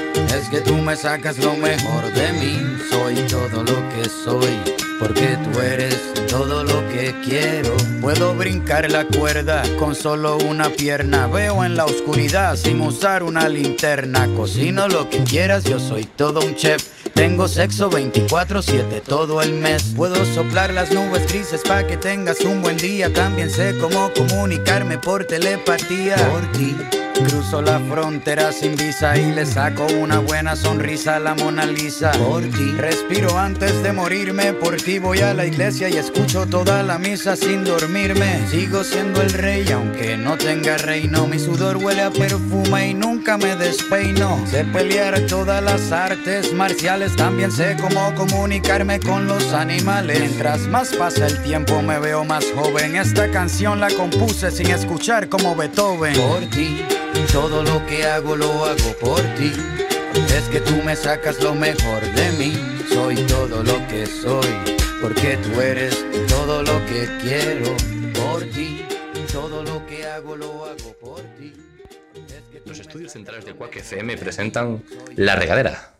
que tú me sacas lo mejor de mí. Soy todo lo que soy, porque tú eres todo lo que quiero. Puedo brincar la cuerda con solo una pierna. Veo en la oscuridad sin usar una linterna. Cocino lo que quieras, yo soy todo un chef. Tengo sexo veinticuatro siete todo el mes. Puedo soplar las nubes grises pa' que tengas un buen día. También sé cómo comunicarme por telepatía. Por ti cruzo la frontera sin visa y le saco una buena sonrisa a la Mona Lisa. Por ti respiro antes de morirme. Por ti voy a la iglesia y escucho toda la misa sin dormirme. Sigo siendo el rey aunque no tenga reino. Mi sudor huele a perfume y nunca me despeino. Sé pelear todas las artes marciales. También sé cómo comunicarme con los animales. Mientras más pasa el tiempo me veo más joven. Esta canción la compuse sin escuchar como Beethoven. Por ti todo lo que hago lo hago por ti. Es que tú me sacas lo mejor de mí. Soy todo lo que soy, porque tú eres todo lo que quiero. Por ti, todo lo que hago lo hago por ti. Es que Los estudios centrales de Quack F M presentan La Regadera.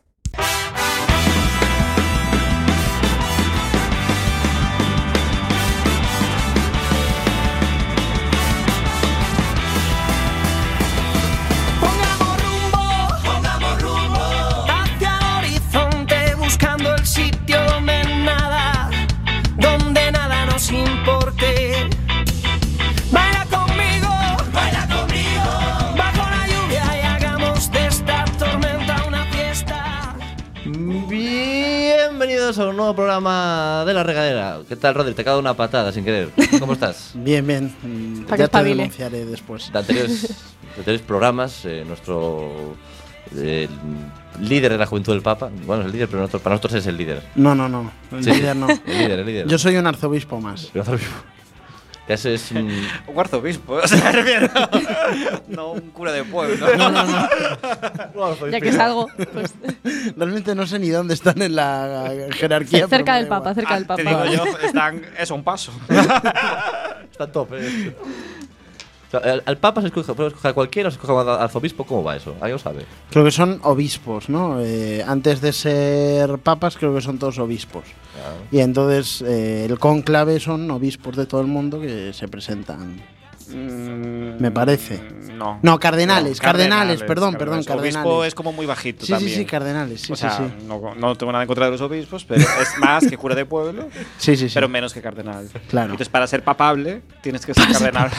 Bienvenidos a un nuevo programa de La Regadera. ¿Qué tal, Rodri? Te he cagado una patada sin querer. ¿Cómo estás? Bien, bien. Mm, Pa' que Ya te espabile. denunciaré después. De anteriores, de anteriores programas, eh, nuestro eh, líder de la Juventud del Papa, bueno, es el líder, pero nosotros, para nosotros es el líder. No, no, no. El Sí, líder no. El líder, el líder. Yo soy un arzobispo más. Que ese es un... Un arzobispo, o sea, refiero. No un cura de pueblo. No, no, no. Ya que salgo, pues Realmente no sé ni dónde están en la jerarquía. pero cerca me del da Papa, igual. cerca del Te Papa. digo yo, están. Es un paso. Está top, eh. O sea, al, al Papa se escoge, puede escoger a cualquiera o se escoge a un arzobispo. ¿Cómo va eso? ¿Alguien lo sabe? Creo que son obispos, ¿no? Eh, antes de ser papas, creo que son todos obispos. Ah. Y entonces eh, el cónclave son obispos de todo el mundo que se presentan. Me parece. No. No, cardenales, cardenales, perdón, perdón, Obispo cardenales. es como muy bajito Sí, también. sí, sí, cardenales, sí, o sea, sí, sí. No, no tengo nada en contra de los obispos, pero es más que cura de pueblo, Sí, sí, sí. pero menos que cardenal. Claro. Entonces, para ser papable, tienes que ser cardenal.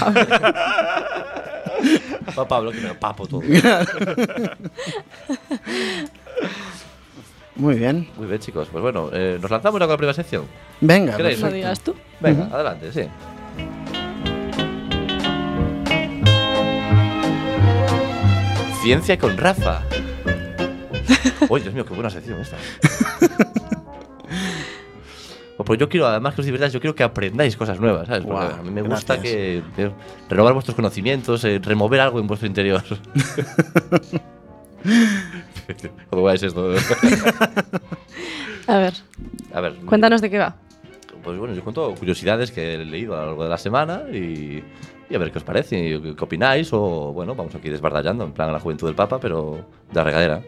Pa Pablo, que me lo papo todo. Muy bien. Muy bien, chicos. Pues bueno, eh, nos lanzamos ya con la primera sección. Venga, ¿Queréis? Lo perfecto. digas tú. Venga, adelante, sí. Ciencia con Rafa. Uy, Dios mío, qué buena sección esta. Pues yo quiero, además que os divirtáis, yo quiero que aprendáis cosas nuevas, ¿sabes? Porque Guau, a mí me gusta gracias. que, que renovar vuestros conocimientos, eh, remover algo en vuestro interior. ¿Cómo es esto? A ver, A ver, cuéntanos de qué va. pues bueno, yo cuento curiosidades que he leído a lo largo de la semana y, y a ver qué os parece, y qué, qué opináis, o bueno, vamos aquí desbardallando, en plan a la Juventud del Papa, pero de la regadera.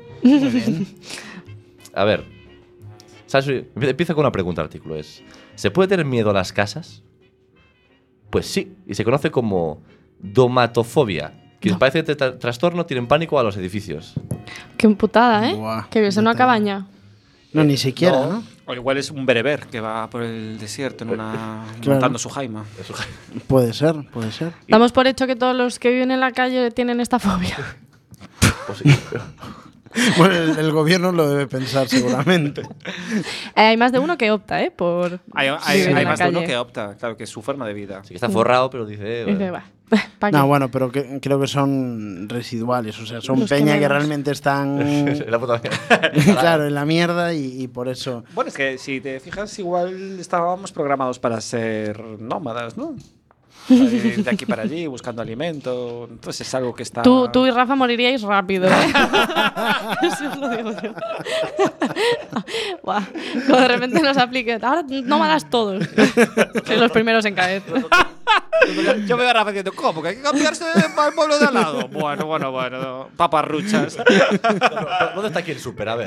A ver, ¿sabes? Empieza con una pregunta el artículo, es ¿se puede tener miedo a las casas? Pues sí, y se conoce como domatofobia. Quienes No. padecen de tra- trastorno tienen pánico a los edificios. Qué emputada, ¿eh? Buah, que vives en una brutal. cabaña. No, ni siquiera, no. ¿no? O igual es un bereber que va por el desierto en una, Claro. montando su jaima. Puede ser, puede ser. Damos por hecho que todos los que viven en la calle tienen esta fobia. Pues sí. Bueno, el, el gobierno lo debe pensar seguramente. Eh, hay más de uno que opta, ¿eh? Por Hay, hay, vivir en hay la más de uno calle. que opta, claro, que es su forma de vida. Sí que está forrado, pero dice... eh, Y dice, va, ¿pa' qué? No, bueno, pero que- creo que son residuales. O sea, son Los que peña que menos. realmente están, la puta claro, en la mierda y, y por eso. Bueno, es que si te fijas, igual estábamos programados para ser nómadas, ¿no? Para ir de aquí para allí buscando alimento. Entonces es algo que está. Tú, tú y Rafa moriríais rápido, ¿eh? Eso os lo digo yo. Buah, como de repente nos aplique. Ahora nómadas todos. Sois los primeros en caer. Yo me voy a Rafa diciendo, ¿cómo? ¿Que hay que cambiarse para el pueblo de al lado? Bueno, bueno, bueno. Paparruchas. ¿Dónde está aquí el súper? A ver.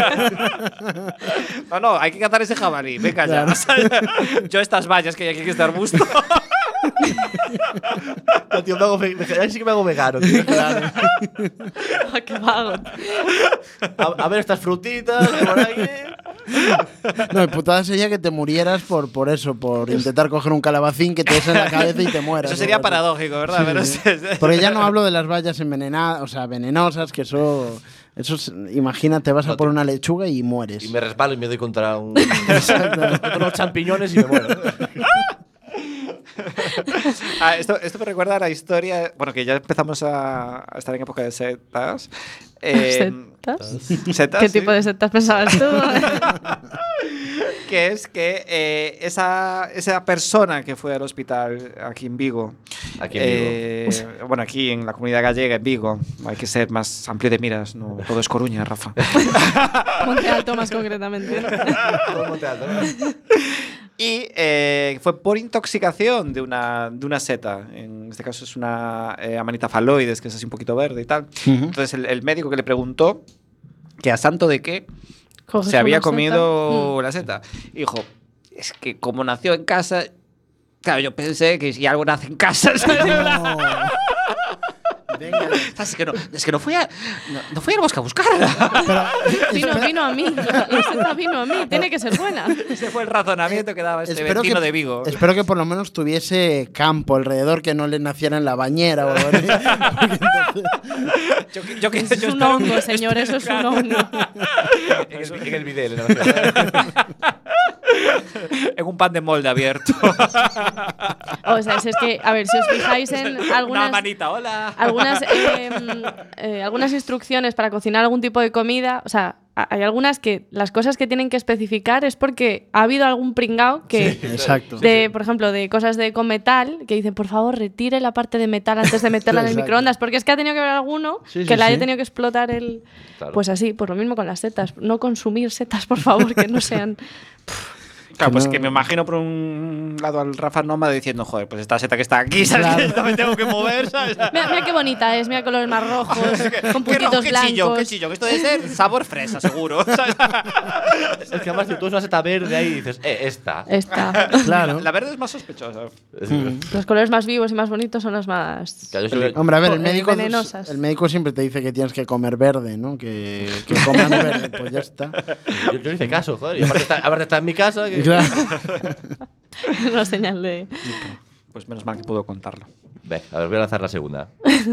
No, no, hay que cazar ese jabalí. Venga ya. Yo estas vallas que hay aquí en este arbusto. No, tío, me hago ve- ahí sí que me hago vegano, tío. Claro. Qué vago. A, a ver estas frutitas que por ahí. No, y putada sería que te murieras por, por eso, por intentar coger un calabacín que te des en la cabeza y te mueras. Eso sería ¿no? paradójico, ¿verdad? Sí, Pero sí, sí, sí. sí. Porque ya no hablo de las bayas envenenadas, o sea, venenosas, que eso, eso es- imagínate, vas a No, por tío. una lechuga y mueres. Y me resbalo y me doy contra, un, contra unos champiñones y me muero. Ah, esto, esto me recuerda a la historia. Bueno, que ya empezamos a, a estar en época de setas. Eh, ¿Setas? setas, ¿Qué sí. tipo de setas pensabas tú? Que es que eh, esa, esa persona que fue al hospital aquí en Vigo. Aquí en Vigo. eh, Bueno, aquí en la comunidad gallega, en Vigo. Hay que ser más amplio de miras. No todo es Coruña, Rafa. Monte Alto más concretamente. Todo el Monte Alto, ¿no? Y eh, fue por intoxicación de una, de una seta. En este caso es una eh, Amanita phalloides, que es así un poquito verde y tal. Ujú. Entonces el, el médico que le preguntó que a santo de qué Coges se había una seta. comido Mm. la seta. Y dijo, es que como nació en casa, claro, yo pensé que si algo nace en casa, ¿sabes? No. Venga. Es que no, es que no fui a, no, no fui al bosque a buscarla. Pero, Vino, espera- vino a mí. La seta vino a mí. Tiene que ser buena. Ese fue el razonamiento que daba este espero vecino que, de Vigo. espero que por lo menos tuviese campo alrededor, que no le naciera en la bañera o algo así. Porque entonces- Yo, que- yo que- Eso es yo un espero- hongo, señor. Eso es un hongo. En el, en el Videl, ¿no? en un pan de molde abierto. O sea, es que, a ver, si os fijáis en Una algunas, manita, hola. algunas, eh, eh, algunas instrucciones para cocinar algún tipo de comida, o sea, a- hay algunas que las cosas que tienen que especificar es porque ha habido algún pringao que, Exacto. de, por ejemplo, de cosas de con metal, que dicen, por favor, retire la parte de metal antes de meterla en el Exacto. microondas, porque es que ha tenido que haber alguno Sí, que sí, le haya sí. tenido que explotar el... Claro. Pues así, pues lo mismo con las setas. No consumir setas, por favor, que no sean... Claro, pues no- que me imagino por un lado al Rafa Nómada diciendo, joder, pues esta seta que está aquí, ¿sabes? Claro. Que esta me tengo que mover, ¿sabes? Mira, mira qué bonita es, mira colores más rojos, con Qué rojo, puntitos qué blancos. chillón, qué chillón. Esto debe ser sabor fresa, seguro. ¿sabes? Es que además, si tú ves una seta verde ahí y dices, eh, esta. Esta. Claro. La verde es más sospechosa. Es- Los colores más vivos y más bonitos son los más... Claro, yo siempre- Hombre, a ver, el Eh, médico, venenosas. el médico siempre te dice que tienes que comer verde, ¿no? Que, que comas verde, pues ya está. yo, yo le hice caso, joder. Y aparte está, aparte está en mi casa. Que... Claro. Una señal de... Pues menos mal que puedo contarlo. Ve, a ver, voy a lanzar la segunda.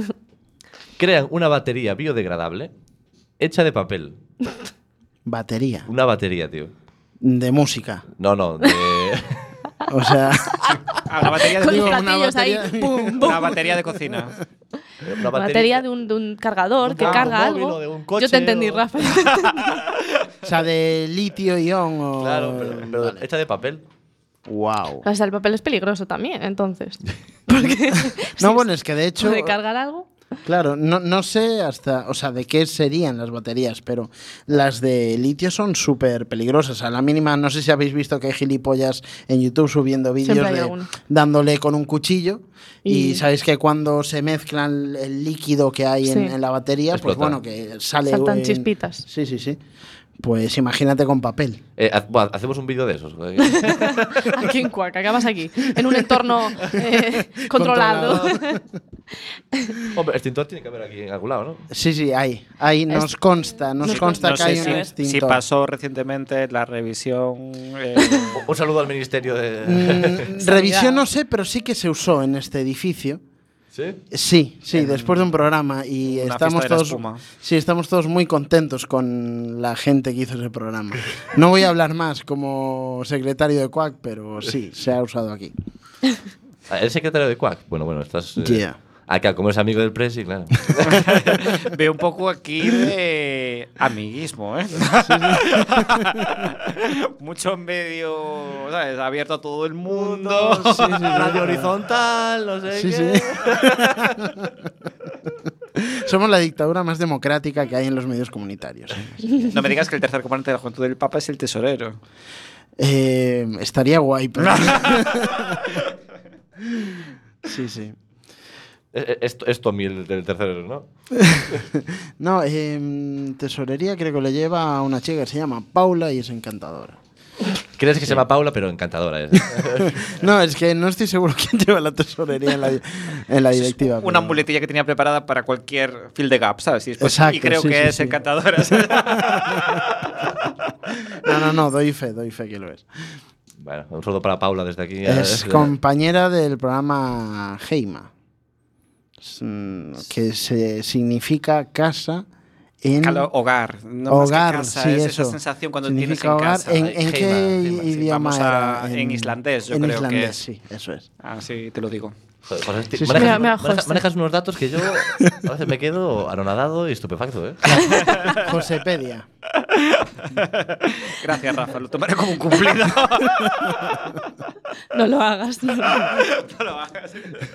Crean una batería biodegradable hecha de papel. Batería. Una batería, tío. De música. No, no, de. O sea, Ah, una batería Con de, Digo, los una platillos ahí, batería- pum, pum. una batería de cocina. una Batería de un, de un cargador que Ah, carga un móvil algo. o de un coche Yo te entendí, o- Rafa. o sea, de litio-ion o... Claro, pero, pero hecha de papel. Wow. O sea, el papel es peligroso también, entonces. Porque No, bueno, es que de hecho... puede cargar algo. Claro, no, no sé hasta, o sea, de qué serían las baterías, pero las de litio son súper peligrosas. A la mínima, no sé si habéis visto que hay gilipollas en YouTube subiendo vídeos Siempre hay de alguno. dándole con un cuchillo. Y, Y- sabéis que cuando se mezclan el líquido que hay en, Sí. en la batería, pues Explota. bueno, que sale. Saltan en- chispitas. Sí, sí, sí. Pues imagínate con papel. Eh, haz- buah, hacemos un vídeo de esos. joder. Aquí en Cuac, acabas aquí, en un entorno eh, controlado. Hombre, extintor tiene que haber aquí en algún lado, ¿no? Sí, sí, hay. Ahí nos Es- consta, nos nos consta No que sé hay un si, extintor. si pasó recientemente la revisión. eh, Un- Un saludo al ministerio de. Mm, revisión no sé, pero sí que se usó en este edificio. ¿Sí? Sí, sí, después de un programa y una estamos fiesta de la todos, espuma. sí, estamos todos muy contentos con la gente que hizo ese programa. No voy a hablar más como secretario de Quack, pero sí, se ha usado aquí. Ah, ¿eres secretario de Quack? Bueno, bueno, estás. eh, Yeah. Acá, como eres amigo del Presi, claro. Veo un poco aquí de amiguismo, ¿eh? Mucho medio, ¿sabes? Abierto a todo el mundo. Radio horizontal, no sé Sí, qué. sí. Somos la dictadura más democrática que hay en los medios comunitarios. No me digas que el tercer componente de la juventud del Papa es el tesorero. Eh, estaría guay, pero... Sí, sí. Esto es Tommy el del tercero, ¿no? No, eh, tesorería creo que le lleva a una chica que se llama Paula y es encantadora. Crees que se llama Paula, pero encantadora es. No, es que no estoy seguro quién lleva la tesorería en la, en la directiva. Una pero... muletilla que tenía preparada para cualquier fill de gap, ¿sabes? Y, después, Exacto, y creo sí, que sí, es sí. encantadora. No, no, no, doy fe, doy fe que lo es. Bueno, un saludo para Paula desde aquí. Es compañera del programa Heima, que se significa casa en... Calo, hogar. No hogar, más que casa, sí, es eso. esa sensación cuando Significa tienes en hogar. casa. ¿En, Ay, en qué Heima, sí, idioma vamos a- era? En, islandés, yo en creo islandés, que es. sí, eso es. Ah, sí, te lo digo. Joder, pues, Sí, sí. manejas, Mira, mira, manejas- José. manejas unos datos que yo a veces me quedo anonadado y estupefacto, ¿eh? Josepedia. Gracias, Rafa. Lo tomaré como un cumplido. No lo hagas. No. No lo hagas.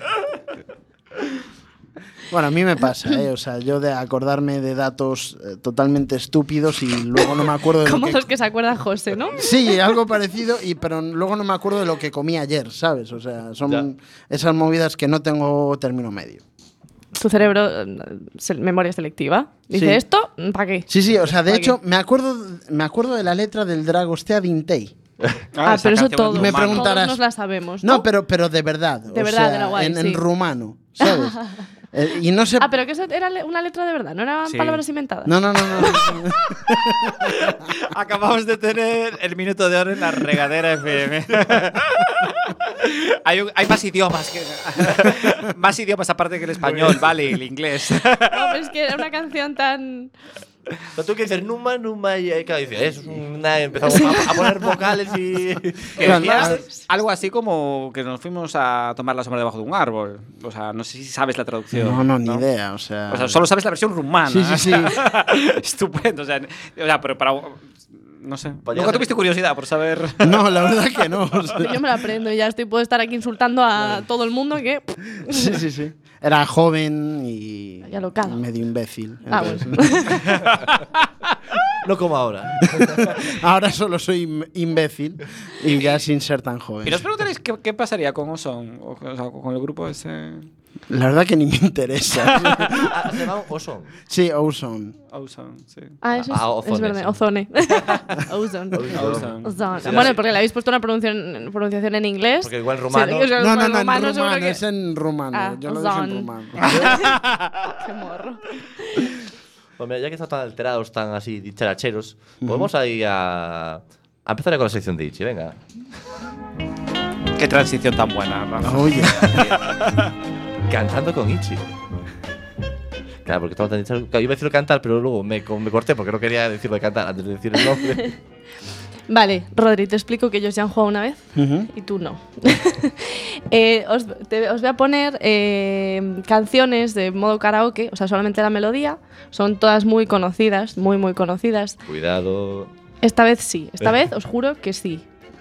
Bueno, a mí me pasa, ¿eh? O sea, yo de acordarme de datos eh, totalmente estúpidos y luego no me acuerdo de Como lo que... los que se acuerda José, ¿no? Sí, algo parecido, y pero luego no me acuerdo de lo que comí ayer, ¿sabes? O sea, son Ya. esas movidas que no tengo término medio. Tu cerebro, eh, se- memoria selectiva. Dice Sí. esto, ¿para qué? Sí, sí, o sea, de ¿Para hecho, qué? me acuerdo, me acuerdo de la letra del Dragostea Dintei. Ah, esa pero eso canción todo. Y me rumana. preguntarás- Todos nos la sabemos, ¿no? No, pero, pero de verdad. De o verdad, sea, de la guay, en, sí. en rumano, ¿sabes? Eh, y no sé... Ah, pero que eso era le- una letra de verdad, no eran Sí. palabras inventadas. No, no, no, no. no. Acabamos de tener el minuto de oro en la regadera F M. hay, un- hay más idiomas que más idiomas aparte que el español, vale, y el inglés. No, pero es que era una canción tan... Pero tú que dices Numa, Numa, y claro, dices, eso es una. Empezamos a, a poner vocales y. Que Claro, decías algo así como que nos fuimos a tomar la sombra debajo de un árbol. O sea, no sé si sabes la traducción. No, no, ni idea, o sea... O sea, solo sabes la versión rumana. Sí, sí, sí. Estupendo. O sea, o sea, pero para. No sé. Podría ¿Nunca ser- tuviste curiosidad por saber? No, la verdad que no. o sea. Yo me la aprendo y ya estoy, puedo estar aquí insultando a todo el mundo que... Sí, sí, sí. Era joven y Y alocado. medio imbécil. Ah, entonces- No como ahora. Ahora solo soy im- imbécil y ya sin ser tan joven. Y nos preguntaréis qué, qué pasaría con Ozone, o, o sea, con el grupo ese. La verdad que ni me interesa. Ah, ¿se llama Ozone? Sí, Ozone. Ozone, sí. Ah, eso es, Ah, es ozone, verdad, sí. ozone. Ozone. Ozone. Ozone. Sí, Bueno, sí. porque le habéis puesto una pronunciación, pronunciación en inglés. Porque igual rumano. Sí, o sea, No, no, no, en rumano seguro rumano, que- es en rumano. Ah, Yo lo dije en Ozone. rumano. Qué morro. Pues mira, ya que están tan alterados, tan así dicharacheros, pues vamos ahí a. A empezar ya con la sección de Ichi, venga. Qué transición tan buena, Rafa. Oye, Cantando con Ichi. Claro, porque estamos tan dicharados. Claro, iba a decirlo cantar, pero luego me, me corté porque no quería decirlo de cantar antes de decir el nombre. Vale, Rodri, te explico que ellos ya han jugado una vez Ujú. y tú no. Eh, os, te- os voy a poner eh, canciones de modo karaoke, o sea, solamente la melodía. Son todas muy conocidas, muy, muy conocidas. Cuidado. Esta vez sí, esta vez os juro que sí.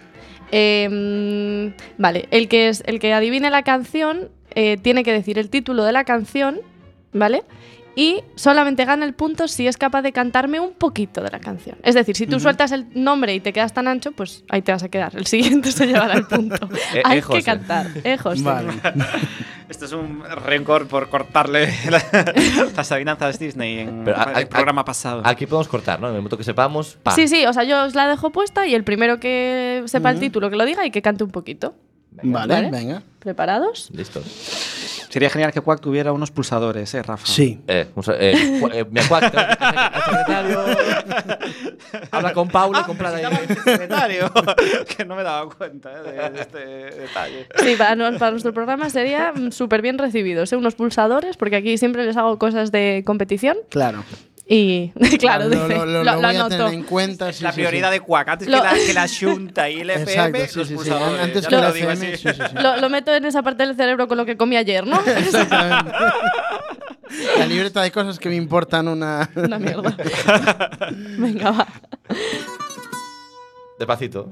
Eh, vale, el que, es, el que adivine la canción eh, tiene que decir el título de la canción, ¿vale? Y solamente gana el punto si es capaz de cantarme un poquito de la canción. Es decir, si tú sueltas el nombre y te quedas tan ancho, pues ahí te vas a quedar. El siguiente se llevará el punto. Eh, Hay eh, que José. cantar, ¿eh, José? vale. Esto es un rencor por cortarle la- las adivinanzas Disney en Pero, a- el a- programa pasado. Aquí podemos cortar, ¿no? En el momento que sepamos. Pa. Sí, sí, o sea, yo os la dejo puesta y el primero que sepa el Ujú. título, que lo diga y que cante un poquito. Vale, ¿Vale? venga. ¿Preparados? Listo. Sería genial que Quack tuviera unos pulsadores, ¿eh, Rafa? Sí. Eh, un sa- eh, cu- eh, mi acuac, el secretario. Habla con Paula y compra de ahí. secretario. Que no me daba cuenta eh, de, de este detalle. Sí, para, no- para nuestro programa sería mm, súper bien recibidos, ¿eh? Unos pulsadores, porque aquí siempre les hago cosas de competición Claro. y, claro, lo, dice, lo, lo, lo, lo lo voy a anoto. tener en cuenta. sí, la sí, prioridad sí. de Quack, antes Lo- que, la, que la Junta y el F M, Exacto, sí, los sí, sí. pulsadores. Antes ya que te la lo digo F M, así. sí, sí, sí. Lo, lo meto en esa parte del cerebro con lo que comí ayer, ¿no? Exactamente. La libreta de cosas que me importan una... Una mierda. Venga, va. Despacito.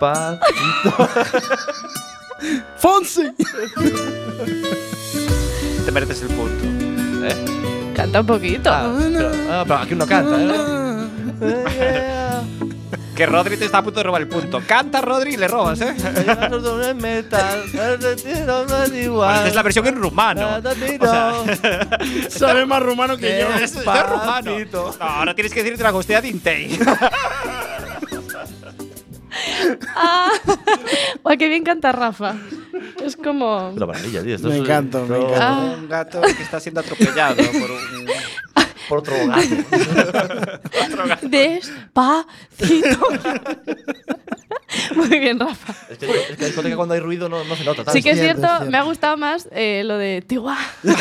Despacito. ¡Fonsi! te mereces el punto. ¿Eh? Canta un poquito. Ah, pero, ah, pero aquí uno canta, ¿eh? Que Rodri te está a punto de robar el punto. Canta, Rodri, y le robas, ¿eh? metal. Bueno, esta es la versión en rumano. O sea, Sabe más rumano que yo. es, es rumano. No, ahora tienes que decirte la costea de Intei. Ah, ¡guau, qué bien canta Rafa! Es como… La maravilla, tío. Esto Me es- encanta, me esto- encanta. Ah. Un gato que está siendo atropellado por un… Por otro gato. Despacito. Muy bien, Rafa. Es que, es que la discoteca cuando hay ruido no, no se nota tanto. Sí que es cierto, cierto, es cierto. me ha gustado más eh, lo de Tiwa.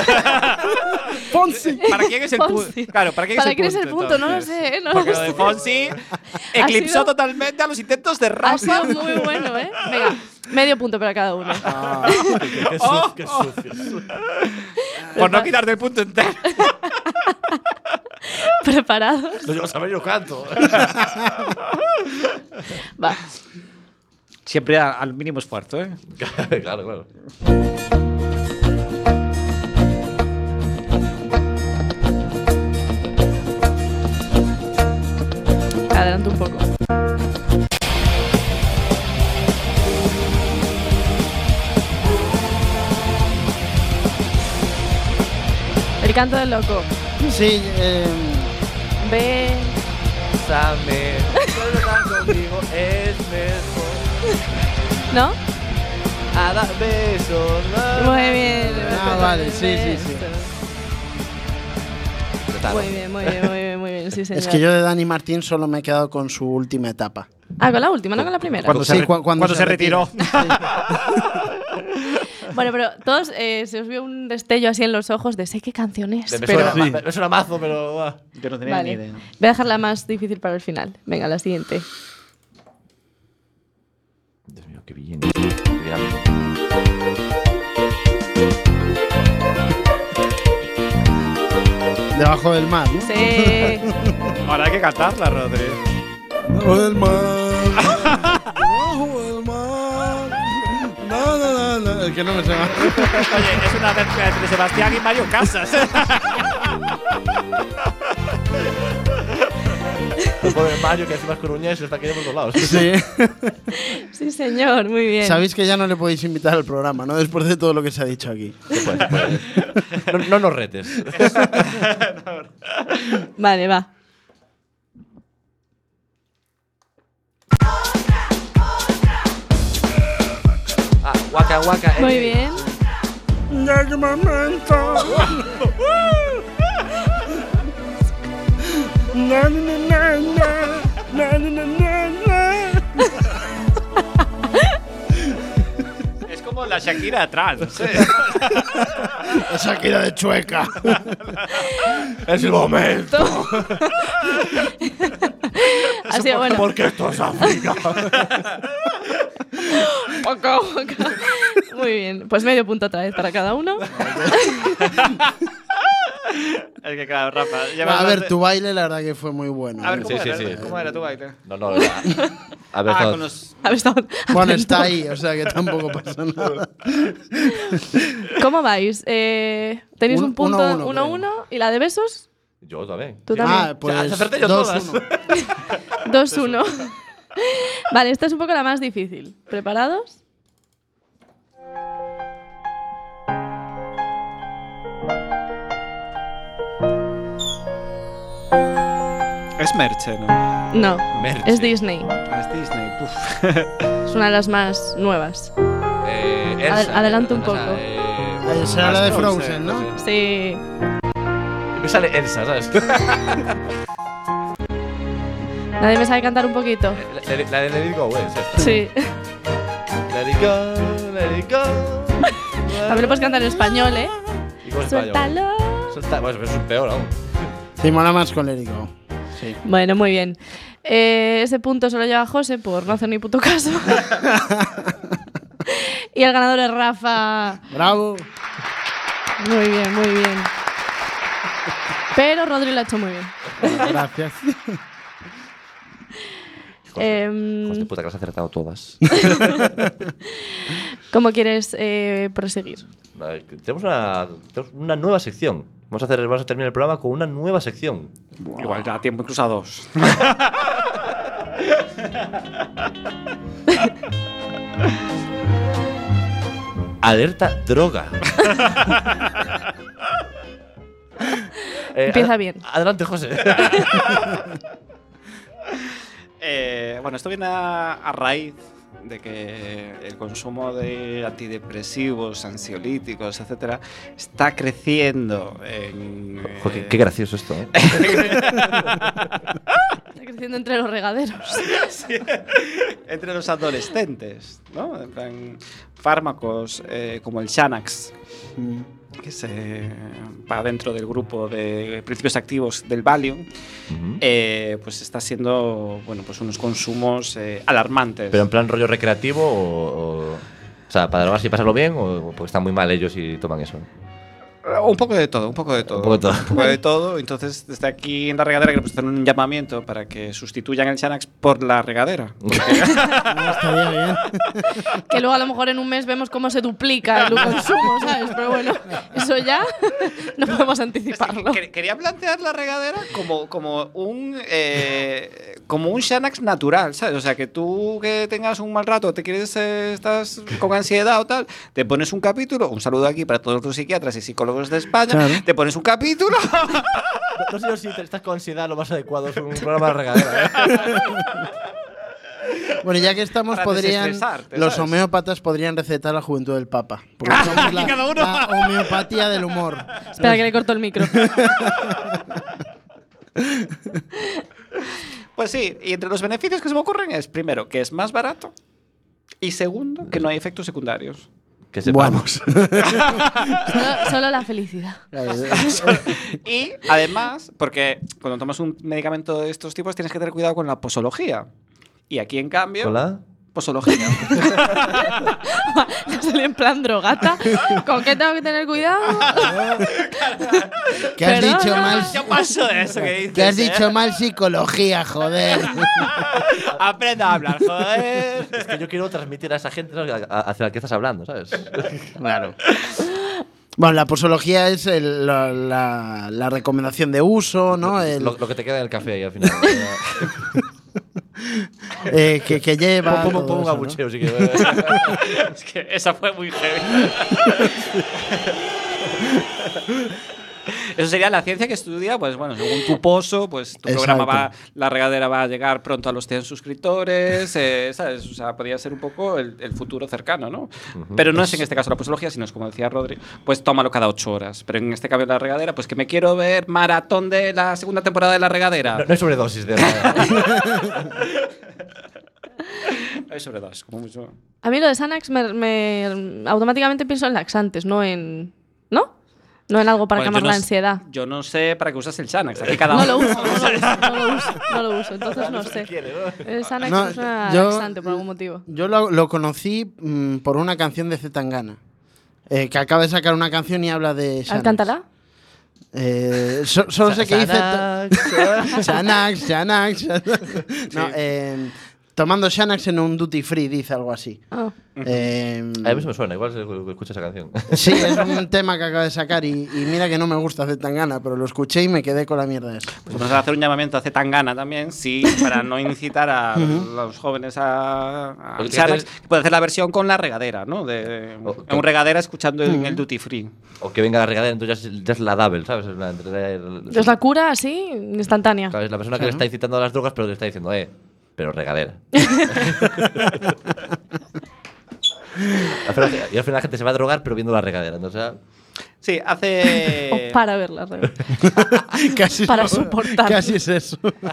Fonsi. ¿Para quién es el punto? Fonsi. Claro, ¿para quién ¿Para es el quién punto? es el punto? No lo entonces? sé, ¿eh? No lo Porque lo de sé. Fonsi eclipsó sido- totalmente a los intentos de Ha Rafa. sido muy bueno, ¿eh? Venga, medio punto para cada uno. Qué, qué sucio, qué sucio. Por no quitarte el punto entero. ¿Preparados? No, yo lo saber, yo canto. Va. Siempre a- al mínimo esfuerzo, ¿eh? Claro, claro. Adelante un poco. El canto del loco. Sí, eh, Ve. Bésame. Estar conmigo es mejor. ¿No? A dar besos. ¿no? Muy bien. Ah, vale, sí, sí, sí. Muy bien, muy bien, muy bien, muy bien. Sí, señor. es que yo de Dani Martín solo me he quedado con su última etapa. Ah, con la última, no con la primera. Cuando Sí, se, re- cu- cuando cuando se se retiró. Bueno, pero todos eh, se os vio un destello así en los ojos de sé qué canción es. Me Pero… suena, me- me suena mazo, pero. ah. Yo no tenía Vale. ni idea. Voy a dejarla más difícil para el final. Venga, la siguiente. Dios mío, qué bien. Qué bien. Debajo del mar, ¿no? Sí. Ahora hay que cantarla, Rodri. Debajo del mar. Debajo del mar. No, no, no, no. El que no me se va. Oye, es una mezcla entre Sebastián y Mario Casas. El pobre Mario, que encima es coruñés, está aquí por todos lados. Sí. Sí, señor, muy bien. Sabéis que ya no le podéis invitar al programa, ¿no? Después de todo lo que se ha dicho aquí. Se puede, se puede. No, no nos retes. Vale, va. Ah, guaca, guaca. eh. Muy bien. Ya que momento. Na, na, na, na, na, na, na, na. Es como la Shakira atrás, no sé. La Shakira de Chueca. Es el momento. Ha sido bueno. Porque esto es África. Poco, poco. Muy bien. Pues medio punto otra vez para cada uno. Es que claro, Rafa. A llevas ver, más tu baile la verdad que fue muy bueno. de- A ver, ¿eh? ¿cómo, Sí, era, sí, sí. ¿cómo era tu baile? No, no, no. A ver, Ah, todo. con los… A ver, estamos Bueno, atentos. está ahí, o sea que tampoco pasa nada. ¿Cómo vais? Eh, ¿Tenéis Un- un punto uno, uno, uno creo. uno? ¿Y la de besos? Yo también. Tú Sí. también. Ah, pues Ya, acerté yo dos, todas. uno. dos uno. Vale, esta es un poco la más difícil. ¿Preparados? Es Merche, ¿no? No, Merche. es Disney. Ah, es Disney. Puf. Es una de las más nuevas. Eh, Adel- Elsa, adelanta un o sea, poco. eh, Ahí será la de Frozen, Frozen, ¿no? Sí. Y me sale Elsa, ¿sabes? Nadie me sabe cantar un poquito. La, la- la de Let It Go, ¿eh? Es esta. Sí. Let it go, let it go. También lo puedes cantar en español, ¿eh? ¿Y cómo es español? Suéltalo. Suelta- Bueno, eso es peor aún. Sí, mola más con Lérico. Sí. Bueno, muy bien. Eh, ese punto se lo lleva José por no hacer ni puto caso. Y el ganador es Rafa. Bravo. Muy bien, muy bien. Pero Rodri lo ha hecho muy bien. Gracias. Hijos, de- Em, hijos de puta que las has acertado todas. ¿Cómo quieres eh, proseguir? Vale, tenemos, una, tenemos una nueva sección. Vamos a, hacer, vamos a terminar el programa con una nueva sección. Igual da tiempo incluso a dos. Alerta droga. Eh, Empieza ad- bien. Adelante, José. Eh, bueno, esto viene a, a raíz de que el consumo de antidepresivos, ansiolíticos, etcétera, está creciendo en. eh, Jo, qué, qué gracioso esto, ¿eh? Está creciendo entre los regaderos. entre los adolescentes, ¿no? En plan, fármacos eh, como el Xanax, que se va dentro del grupo de principios activos del Valium, Ujú. eh, pues está siendo, bueno, pues unos consumos eh, alarmantes. Pero en plan rollo recreativo o, o, o sea, para drogarse y pasarlo bien o porque están muy mal ellos y toman eso. Un poco de todo, un poco de todo. Un poco de todo. Un poco de todo. Entonces, desde aquí en la regadera queremos hacer un llamamiento para que sustituyan el Xanax por la regadera. Ah, estaría bien. Que luego a lo mejor en un mes vemos cómo se duplica el consumo, ¿sabes? Pero bueno, eso ya no podemos anticiparlo. Que- Quería plantear la regadera como, como un eh, como un Xanax natural, ¿sabes? O sea, que tú que tengas un mal rato, te quieres, eh, estás con ansiedad o tal, te pones un capítulo, un saludo aquí para todos los psiquiatras y psicólogos de España, Claro. te pones un capítulo. No sé yo si te estás con ansiedad lo más adecuado es un programa de regadera. ¿eh? Bueno, ya que estamos, Para podrían desestresarte, los ¿sabes? homeópatas podrían recetar la juventud del Papa. Porque somos la, cada uno. la homeopatía del humor. Espera que le corto el micro. Pues sí, y entre los beneficios que se me ocurren es, primero, que es más barato y segundo, que no hay efectos secundarios. Que sepamos. Bueno. Solo, solo la felicidad. Y además, porque cuando tomas un medicamento de estos tipos tienes que tener cuidado con la posología. Y aquí, en cambio, ¿Con la? posología. Ya salí en plan drogata. ¿Con qué tengo que tener cuidado? Que has Perdona. dicho mal. Yo paso de eso que dices. Que has ¿eh? dicho mal psicología, joder. Aprenda a hablar, joder. Es que yo quiero transmitir a esa gente, ¿no? a- a- hacia la que estás hablando, ¿sabes? Claro. Bueno, la posología es el- la, la- la recomendación de uso, ¿no? El, Lo, lo que te queda en el café ahí al final. eh, que, que lleva. Pon, pon- todo pon un eso, ¿no? abucheo, si quieres. Es que esa fue muy heavy. Eso sería la ciencia que estudia, pues bueno, según tu pozo, pues tu Exacto. programa va, la regadera va a llegar pronto a los cien suscriptores, eh, ¿sabes? O sea, podría ser un poco el, el futuro cercano, ¿no? Pero no es en este caso la posología, sino es como decía Rodri, pues tómalo cada ocho horas. Pero en este cambio de la regadera, pues que me quiero ver maratón de la segunda temporada de la regadera. No, no hay sobredosis de nada. Hay sobredosis, como mucho. A mí lo de Xanax me, me- automáticamente pienso en laxantes, no en. ¿No? No en algo para Bueno, calmar yo no la s- ansiedad. Yo no sé para qué usas el Xanax. Aquí cada No uno. lo uso, no lo uso, no lo uso, no lo uso, entonces no sé. El Xanax No, es una yo- laxante por algún motivo. Yo lo, lo conocí mm, por una canción de Zetangana. Eh, que acaba de sacar una canción y habla de Xanax. Cántala. Eh, so- solo sé que dice. Xanax. Xanax, Xanax. No, eh, tomando Xanax en un duty free, dice algo así. Ah. Eh, A mí se me suena, igual se escucha esa canción. sí, es un tema que acaba de sacar y, y mira que no me gusta Zetangana, pero lo escuché y me quedé con la mierda esa. Pues vamos a hacer un llamamiento a Zetangana también, sí, para no incitar a los jóvenes a, a Lo que Xanax, tienes que puede hacer la versión con la regadera, ¿no? De O- en un regadera escuchando en el duty free. O que venga la regadera, entonces ya es, ya es la double, ¿sabes? Es la, Es la cura así, instantánea. Claro, es la persona que le está incitando a las drogas, pero le está diciendo, eh, pero regadera. Al final- y al final la gente se va a drogar, pero viendo la regadera. Entonces, ah, Sí, hace. O para verla. re- Casi, Para soportar. Casi es eso.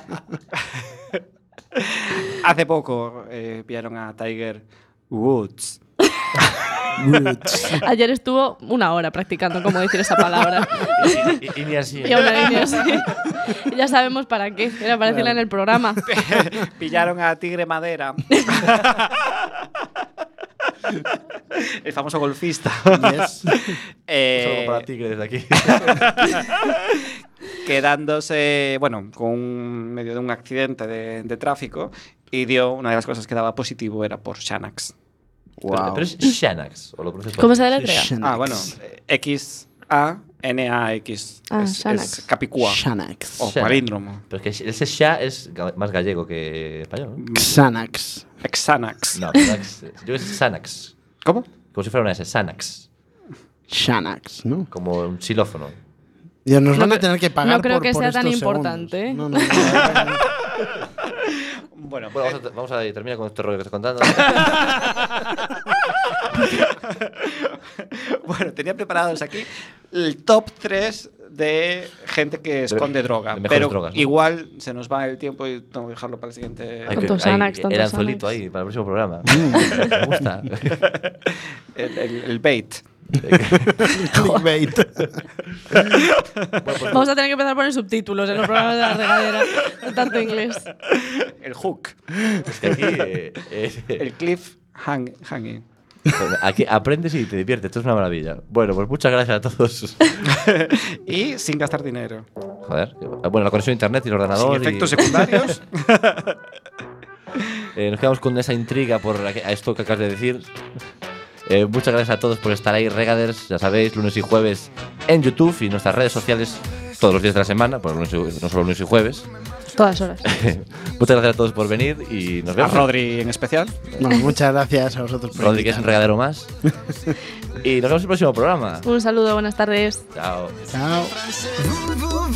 Hace poco eh, pillaron a Tiger Woods. Ayer estuvo una hora practicando cómo decir esa palabra. y, y- y ni así. Y aún línea así. Y ya sabemos para qué. Era para decirla en el programa. Pillaron a Tigre Madera. El famoso golfista. Yes. Eh, Solo para Tigre desde aquí. quedándose, bueno, con un- medio de un accidente de, de tráfico y dio una de las cosas que daba positivo era por Xanax. Wow. Pero, pero es Xanax, o lo pronuncias ¿Cómo mal? se deletrea? Xanax. Ah, bueno, X A N A X. Ah, es, Xanax. es Capicúa. Xanax. O Xanax. palíndromo. Pero es que ese xa es ga- más gallego que español, ¿no? Xanax. Xanax. No, Xanax, yo creo que es Xanax. ¿Cómo? Como si fuera una S, Xanax. Xanax, ¿no? Como un xilófono. Dios, nos No van a cre- tener que pagar no creo por, que por sea tan estos importante, ¿eh? segundos. No, no, no. Bueno, Bueno, vamos a, vamos a terminar con este rollo que estoy contando. bueno, tenía preparados aquí el top tres de gente que esconde droga. de mejores Pero drogas, ¿no? igual se nos va el tiempo y tengo que dejarlo para el siguiente. Hay Tanto que- Xanax, hay- tanto el Xanax. anzuelito ahí para el próximo programa. Me gusta. El, el- el bait. Clickbait. Vamos a tener que empezar a poner subtítulos en los programas de la regadera. De tanto inglés. El hook. Es que aquí, eh, eh, El cliff hang, hanging. aquí aprendes y te diviertes. Esto es una maravilla. Bueno, pues muchas gracias a todos. Y sin gastar dinero. Joder. Bueno, la conexión a internet y el ordenador. Sin efectos y, secundarios. eh, nos quedamos con esa intriga por a esto que acabas de decir. Eh, muchas gracias a todos por estar ahí, Regaders. Ya sabéis, lunes y jueves en YouTube y nuestras redes sociales todos los días de la semana, pues lunes y- no solo lunes y jueves. Todas horas. Muchas gracias a todos por venir y nos A vemos. Rodri en especial. Bueno, muchas gracias a vosotros por Rodri, que es un invitarme. regadero más. Y nos vemos en el próximo programa. Un saludo, buenas tardes. Chao. Chao. Vous, vous,